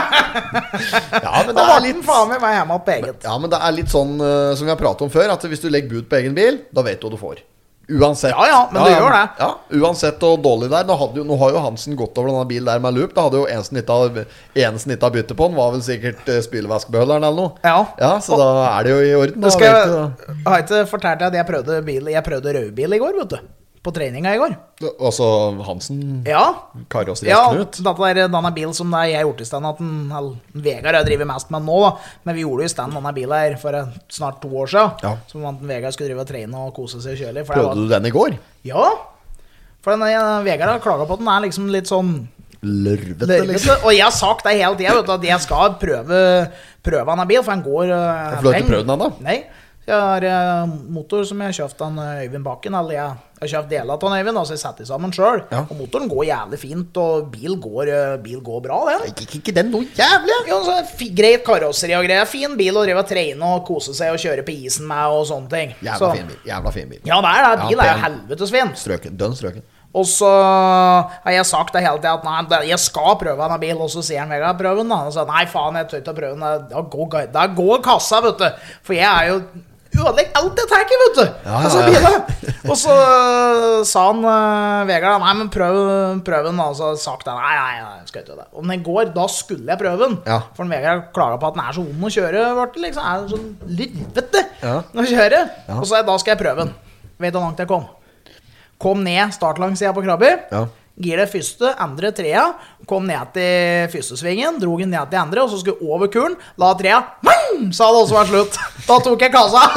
Ja, men det Da er var litt den faen meg meg hjemme på eget. Ja, men det er litt sånn uh, som vi har pratet om før, at hvis du legger bud på egen bil, da vet du hva du får. Uansett. Ja, ja, men det gjør det. Ja, uansett og dårlig der. Nå, hadde jo, nå har jo Hansen gått over denne bilen der med loop. Da hadde jo eneste nytt av, eneste nytt av bytte på den var vel sikkert uh, spylevæskebeholderen eller noe. Ja. Ja, så da er det jo i orden. Nå Da, skal vet jeg, du, jeg har ikke fortalt deg at jeg prøvde bil Jeg prøvde rødbil i går, vet du. På treninga i går. da. Altså Hansen, Ja. karosseri Ja, Knut. dette er denne bil som det er jeg har gjort i stand at den, eller, Vegard har drevet mest med nå, da. Men vi gjorde jo i stand denne bilen her for eh, snart to år siden. Ja. Som at Vegard skulle drive og trene og kose seg og kjøre litt. For det Prøvde var- du den i går? Ja. For den, eh, Vegard har klaget på at den er liksom litt sånn Lørvete, lørvete. liksom. Og jeg har sagt det hele tiden, vet du, at jeg skal prøve Prøve denne bil, for den går uh, For du har ikke prøvd den ennå? Nei. Jeg har eh, motor som jeg har kjøpt av eh, Øyvind Bakken. Eller jeg, jeg har kjøpt deler av den Øyvind, altså jeg setter sammen selv. Ja. Og motoren går jævlig fint, og bil går, eh, bil går bra, den. Gikk ikke den noe jævlig? Jo, så fi- greit karosseri og greier. Fin bil å drive og trene og kose seg og kjøre på isen med og sånne ting. Jævla Så- fin bil. Jævla fin bil. Ja, det er det. Bil Ja, er jo pen. helvetes fin. Strøken. Dønn strøken. Og så har jeg sagt det hele tiden at nei, det- jeg skal prøve denne bil, og så sier han Vegard prøve den. Da. Og så nei, faen, jeg tør ikke å prøve den. Da går, da går kassa, vet du. For jeg er jo ødelegger alt jeg tar ikke, vet du. Ja, ja, Altså, ja. bilen. Og så øh, sa han uh, Vegard nei, men prøv, prøv den. Og så har jeg sagt nei, nei, nei, jeg skal ikke gjøre det. Og den i går, da skulle jeg prøve den. Ja. For Vegard klaget på at den er så vond å kjøre. Vet du, liksom, er sånn lirvete Ja. å kjøre. Ja. Og så sa jeg, da skal jeg prøve den. Vet du hvor langt jeg kom? Kom ned startlangsida på Krabby. Ja. Gir det første, andre, trea. Kom ned til første svingen, drog den ned til andre, og så skulle jeg over kuren. La trea. Mang! Sa det også var slutt. Da tok jeg kassa.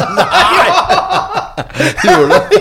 Gjorde du?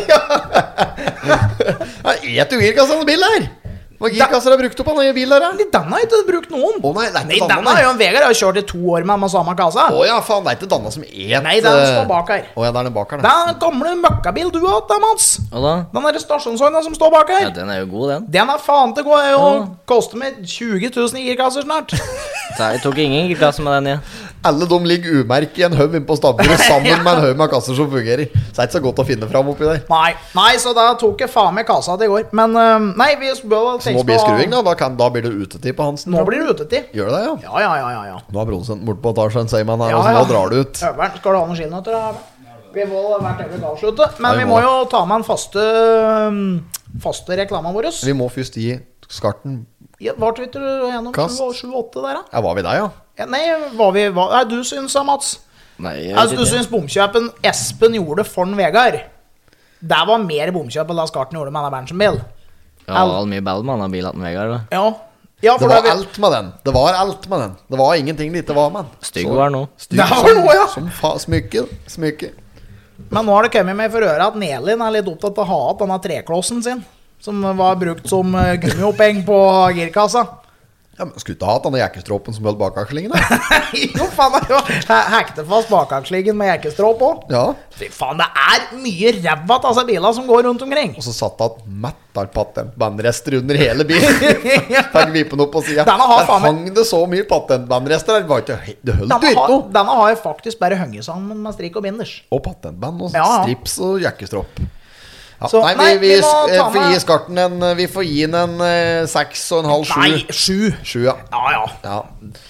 Ja, et du girkassa denne bilen her? Hva girkasser har brukt opp av denne bilen her? da? Den har jeg ikke brukt noen. Å nei, det er Nei, ikke denne Danna, har nei. jo en Vegard har jo kjørt i to år med den samme kassa. Å ja, faen, det er ikke Danna som et Nei, den eh, står bak her. Å ja, det er den bak her, Det da. er en gamle møkkabil du har hatt, da, Mats. Og da? Den der stasjonsvogna som står bak Ja, her. den er jo god, den. Den er faen til å gå Ja. og koste meg tjue tusen i girkasser snart. Så jeg tok ingen girkasse med den, ja. Alle de ligger umerket i en haug inne på stabburet sammen med en haug med kasser som fungerer. Så det er ikke så godt å finne fram oppi der. Nei, nei, så da tok jeg faen meg kassa til i går. Men øhm, nei, vi bør Så nå blir skruing, da. Da, kan, da blir det utetid på Hansen. Nå blir det utetid. Gjør det det, ja? Ja, ja, ja, ja, ja. Nå er produsenten borte på etasjen, sier man her, Ja, og så ja. nå drar du ut. Øveren, skal du ha noen skinnøtter? da? Vi må hvert øyeblikk avslutte. Men Ja, vi vi må må jo ta med en faste øhm, Faste reklama vår. Vi må først gi skarten. Ja, Varte vi til gjennom Kast. sju åtte der, da? Ja, var vi der, ja? Ja, nei, hva vi hva, Nei, du syns da, Mats? Nei, jeg Altså, vet du ikke. syns bomkjøpen Espen gjorde for en Vegard? Det var mer bomkjøp enn da Skarten gjorde med denne Berntsen-bil. Ja, det var mye ball med den bilen til Vegard, da. Ja. Ja, Det for var da vi- alt med den. Det var alt med den. Det var ingenting det ikke var med den. Stygg Så- var den nå. Stygg Det var som, noe, ja. som fa smykke. Smykke. Men nå har det kommet meg for øre at Nelin er litt opptatt av å ha igjen denne treklossen sin, som var brukt som eh, gummioppheng på girkassa. Ja, men skulle ikke ha hatt denne jekkestroppen som holdt bakakslingen, da? Jo, faen, det er jo he- hekte fast bakakslingen med jekkestråp på. Ja. Fy faen, det er mye ræva av seg biler som går rundt omkring. Og så satt det at metal-patentbandrester under hele bilen. Fikk vipen opp på siden. Denne har Der faen meg- hang det så mye patentbandrester. Det var ikke, det holdt jo Denne ikke har, noe. denne har jeg faktisk bare hengt sammen med strikk og binders. Og patentband og Ja, ja. strips og jakkestropp. Ja, Så, nei, vi, nei, vi, vi må sk- eh, ta får med- gi skarten en Vi får gi den en eh, seks og en halv, sju. Nei, sju. Sju, ja. Ja, ja. ja.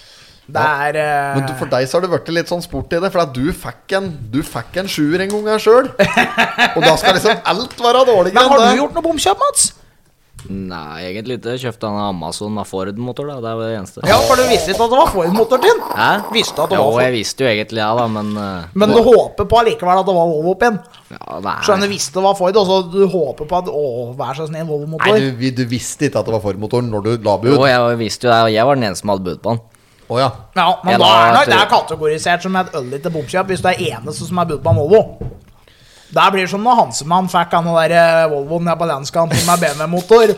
Det er eh, Men du, for deg så har det vært litt sånn sport i det. For at du fikk en Du fikk en sjuer en gang her sjøl. Og da skal liksom alt være dårligere Men har enn du det. gjort noe bomkjøp, Mats? Nei, egentlig ikke. Jeg kjøpte en Amazon med Ford-motor, da. Det var det eneste. Ja, for du visste ikke at det var Ford-motor din. Hæ? Visste at det Jo, var Ford. jeg visste jo egentlig ja, da, men eh, Men du håper på allikevel at det var Volvo-pin. ja, nei. Skjønner, visste det var Ford, og så du håper på at å, vær så snill, Nei, Volvo-motor. du, vi- du visste ikke at det var Ford-motoren når du la bud. Jo, jeg visste jo det, og jeg var den eneste som hadde bud på den. Å ja. Ja, men Jeg da la er nok til- det er kategorisert som et ølete bomkjøp hvis du er eneste som er budt på en Volvo. Det blir som når Hansemann fikk han den der eh, Volvoen nede på landskanten med B M W-motor.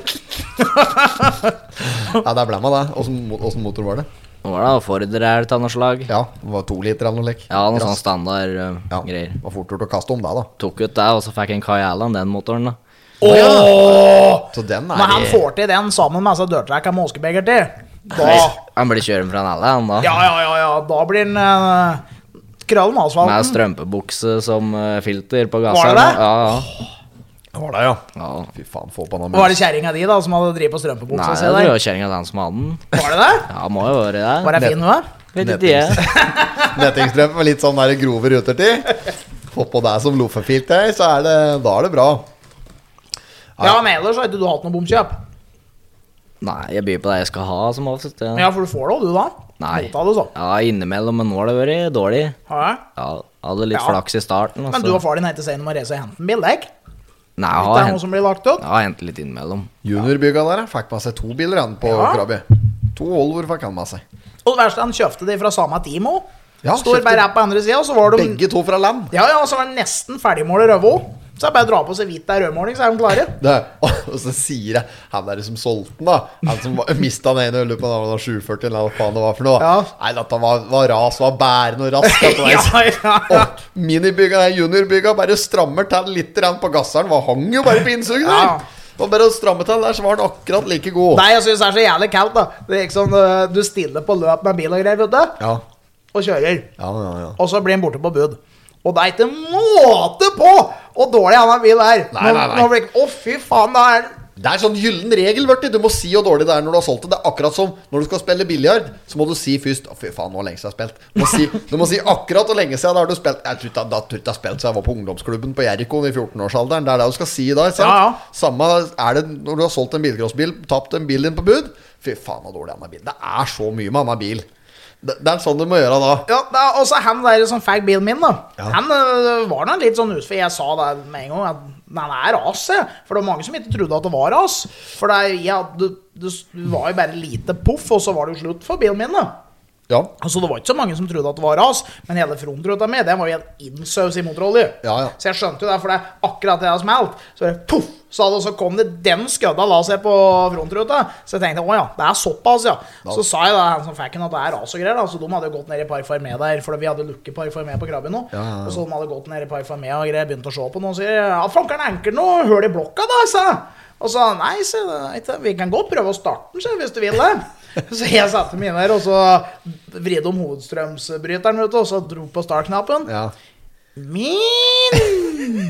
Ja, der ble man det. Åssen mo- åssen motor var det? Nå var det Ford-ræl av noe slag. Ja, det var to liter eller noe lek. Ja, noe Grass. sånn standard eh, Ja, greier. det var fort gjort å kaste om det, da. Tok ut det, og så fikk jeg en Kai Allan, den motoren, da. Åh! Så den er Når han i- får til den sammen med altså dørtrekka med Åskebeger til, da Han blir kjøren fra en alle, han da. Ja, ja, ja, ja, da blir han uh, krøll med Med asfalten. strømpebukse som eh, filter på Var gasseren. det det? Ja, ja. Var det, ja. ja. Fy faen, få på den Var det kjerringa di da som hadde drevet på strømpebuksa Nei, si jeg tror der? det var kjerringa den som hadde den. Var det det? Ja, må jo være det. Var det fin, hun? Vet ikke jeg. Nettingstrøm med litt sånn der grove ruter til. Få på deg som loffefilter, så er det, da er det bra. Ja, men ellers har ikke du hatt noe bomkjøp. Nei, jeg byr på det jeg skal ha, som oftest. Ja, Ja, for du får det, du da. Nei. Mot av det, så. ja innimellom, men nå har det vært dårlig. Ja. Ja, hadde litt Ja. flaks i starten. og Men så- du og far din har ikke sett noe å reise og hente en bil, ikke? Nei, Det jeg er har noe hent- som blir lagt ut. jeg har hentet litt innimellom. Juniorbygga der fikk med seg to biler han på Ja. Krabbe. To Volvoer fikk han med seg. Og det verste, han kjøpte de fra samme team også. Ja, Står kjøpte bare her på andre siden, og så var de Begge to fra land. Ja, ja, så var det nesten ferdigmålet røve også. Så jeg bare drar på så vidt det er rødmåling, så er de klare. Det, og så sier jeg han der som solgte den, da. Han som mista den ene ølen på den sju førti, eller hva faen det var for noe. Ja. Nei, dette var, var ras, var bærende og rask. Dette Ja, der. ja, ja. Og minibygga, juniorbygga, bare strammer til litt grann på gasseren. Var hang jo bare på innsuget der. Ja. Og bare å stramme til der, så var den akkurat like god. Nei, jeg synes det er så jævlig kaldt, da. Det er ikke sånn, øh, du stiller på løp med bil og greier, vet du, Ja, og kjører. ja, ja, ja. Og så blir han borte på bud. Og det er ikke måte på hvor dårlig han har bil er. Nei, nei, nei. Nå, nå blir, å, fy faen, det er Det er sånn gyllen regel, Vørti. Du må si hvor dårlig det er når du har solgt det. Det er akkurat som når du skal spille biljard, så må du si først Å, fy faen, nå lenge siden jeg har spilt. Du må si, du må si akkurat hvor lenge siden da har du spilt. Jeg tror ikke da tror ikke jeg har spilt siden jeg var på ungdomsklubben på Jerikon i fjorten-årsalderen. Det er det du skal si da, ikke sant? Ja, ja. Samme er det når du har solgt en bilcrossbil, tapt en bil din på bud. Fy faen, så dårlig han er bil. Det er så mye med han er bil. Det, det er sånn du må gjøre da. Ja, det er også han der som fikk bilen min, da. Ja. Han øh, var nå litt sånn utfor. Jeg sa det med en gang, at han er ras, jeg. For det var mange som ikke trodde at det var ras. For det, er- ja, du, du, du var jo bare lite poff, og så var det jo slutt for bilen min, da. Ja, Altså, det var ikke så mange som trodde at det var ras, men hele frontruta mi, det var jo helt innsaus i motorolje. Ja, ja. Så jeg skjønte jo det, for det er akkurat det jeg har smelt. Så bare poff, sa det, og så kom det den skødda la seg på frontruta. Så jeg tenkte, å ja, det er såpass, ja. Så sa jeg da, han som fikk den, at det er ras og greier, da. Så de hadde jo gått ned i Parformé der, for vi hadde lukket Parformé på Krabben nå. Ja, ja, ja. Og så de hadde gått ned i Parformé og greier, begynt å se på noe, og sier, ja, fankeren enker noe, hør det i blokka da, sa jeg. Og så, nei, så, vi kan godt prøve å starte den, så, hvis du vil det. Så jeg satte meg inn der, og så vridde om hovedstrømsbryteren, vet du, og så dro på startknappen. ja. Min!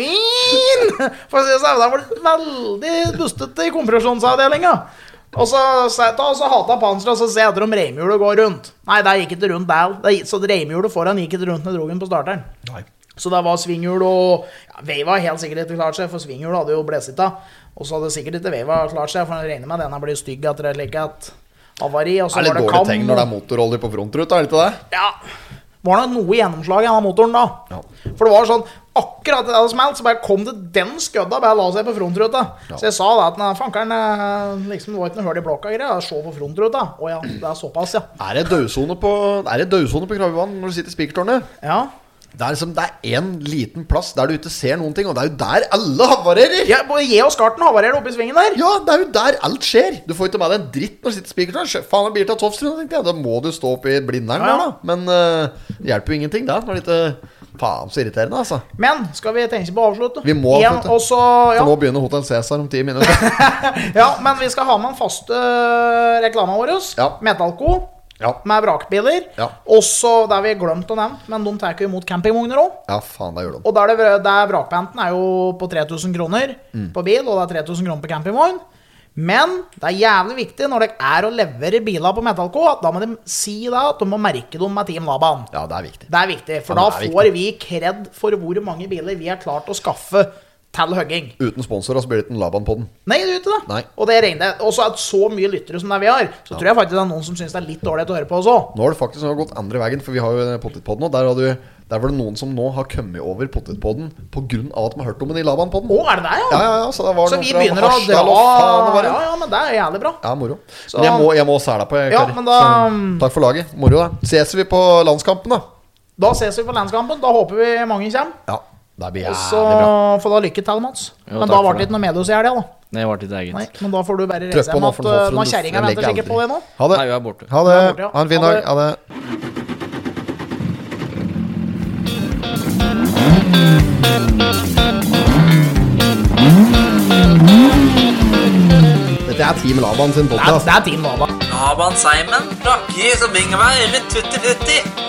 Min! For å si det sånn, det var veldig bustete i kompresjonsavdelinga. Og så, så, da, så hata panseret, og så ser jeg etter om reimhjulet går rundt. Nei, der gikk ikke rundt der. Det, så reimhjulet foran gikk ikke rundt når jeg drog den på starteren. Nei. Så det var svinghjul og ja, Veiva helt sikkert ikke klart seg, for svinghjul hadde jo blåst av. Og så hadde sikkert ikke Veiva klart seg, for jeg regner med denne blir stygg etter et like et avari. Og så Det er var litt det dårlig kam. tegn når det er motorolje på frontruta, er det ikke det? Ja, var nok noe gjennomslag i denne motoren da. Ja. For det var sånn, akkurat det hadde smelt, så bare kom det den skødda, bare la seg på frontruta. Ja. Så jeg sa da at nei, fankeren, eh, liksom, det var ikke noe hørt i blokka greier, se på frontruta. Å ja, det er såpass, ja. Er det dødsone på, er det dødsone på Krabbvann når du sitter i spikertårnet? Ja, Det er liksom, det er en liten plass der du ikke ser noen ting, og det er jo der alle havarerer. ja både jeg og Skarten havarerer oppe i svingen der. Ja, det er jo der alt skjer. Du får ikke med deg en dritt når du sitter i spikertårnet. Sjø, Faen, det blir til Tofstrud, tenkte jeg. Da må du stå oppe i blinderen Ja. der, da. Men uh, det hjelper jo ingenting da, når det ikke... Faen, så irriterende, altså. Men, skal vi tenke på å avslutte? Vi må Igjen, avslutte. og så, ja. Så nå begynner Hotel Cæsar om ti minutter. Ja, men vi skal ha med en faste reklama vår. Ja. Metalco. Ja. Med vrakbiler. Ja. Også, det har vi glemt å nevne, men de tar jo imot campingvogner også. Ja, faen, det gjør de. Og der, det, der vrakpanten er jo på tre tusen kroner Mm. på bil, og det er tre tusen kroner på campingvogn. Men det er jævlig viktig når det er å levere biler på Metalco, at da må de si da at de må merke dem med Team Laban. Ja, det er viktig. Det er viktig, for Ja, da det er får vi kred for hvor mange biler vi har klart å skaffe til hugging. Uten sponsor, så blir det ikke en Laban på den. Nei, det gjør ikke det. Nei. Og det regner også at så mye lyttere som det vi har, så tror jeg faktisk det er noen som synes det er litt dårlig å høre på oss også. Nå har det faktisk nå gått andre veien, for vi har jo Potetpodden, og der, har du, der var det noen som nå har kommet over Potetpodden på grunn av at de har hørt om den i Laban-podden. Å, er det det, ja? Ja, ja, ja, så det var Så noen vi fra begynner å Harstad, dra. eller hva faen det var, Ja, ja. ja, men det er jævlig bra. Ja, moro. Så- Men jeg må, jeg må sære deg på, Ja, Kari. men da- Så, takk for laget. Moro, da. Ses vi på landskampen, da. Da ses vi på landskampen. Da håper vi mange kommer. Ja, det blir Og jævlig så bra. får da lykke til, Mats. Jo, Men takk da for ble det det. ikke noe medius i helga, da. Det ble ikke eget. Nei, men da får du bare Trykk reise på hjem nå, at for nå, uh, for nå du- kjerringa jeg venter legger sikkert på aldri. det nå. Ha det. Nei, hun er borte. Ha det. Hun er borte, ja. Ha en fin Ha dag. det. Ha det. er Team Laban sin Det er, podcast. det er Team Laban. Laban Simon, Rakkis og Ingvar eller Tutti Frutti.